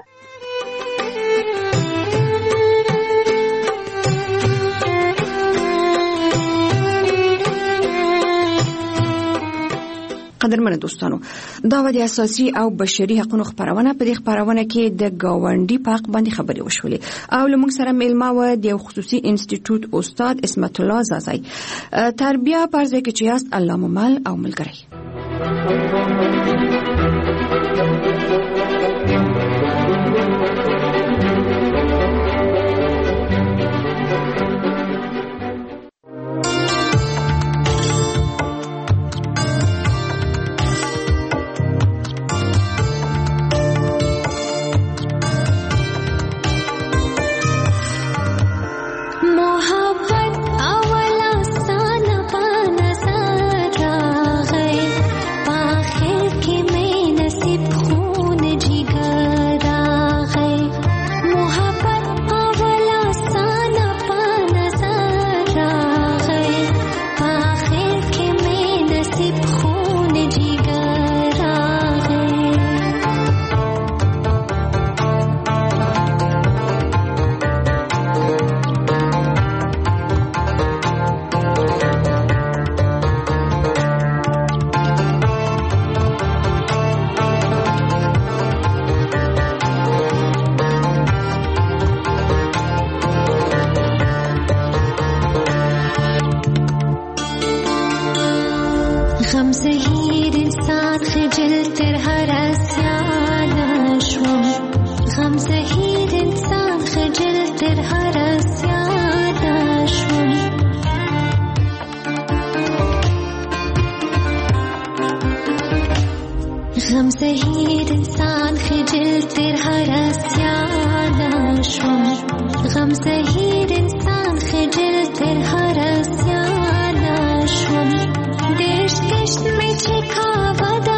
قدرمن دوستانو دا و د اساسي او بشري حقوقو خبرونه په دې خبرونه کې د گاونډي په حق باندې خبرې وشولې او لمونږ سره میلمه و د خصوصي انسټیټیوټ استاد اسمت الله زازای تربیه پرځای کې چې است الله ممل او ملګری غم زهیر انسان خجل تر هر اسیان شوم غم زهیر انسان خجل تر هر اسیان شوم غم زهیر انسان خجل تر هر اسیان شوم غم زهیر انسان خجل تر هر اسیان شوم دیش کشت می چکا ودا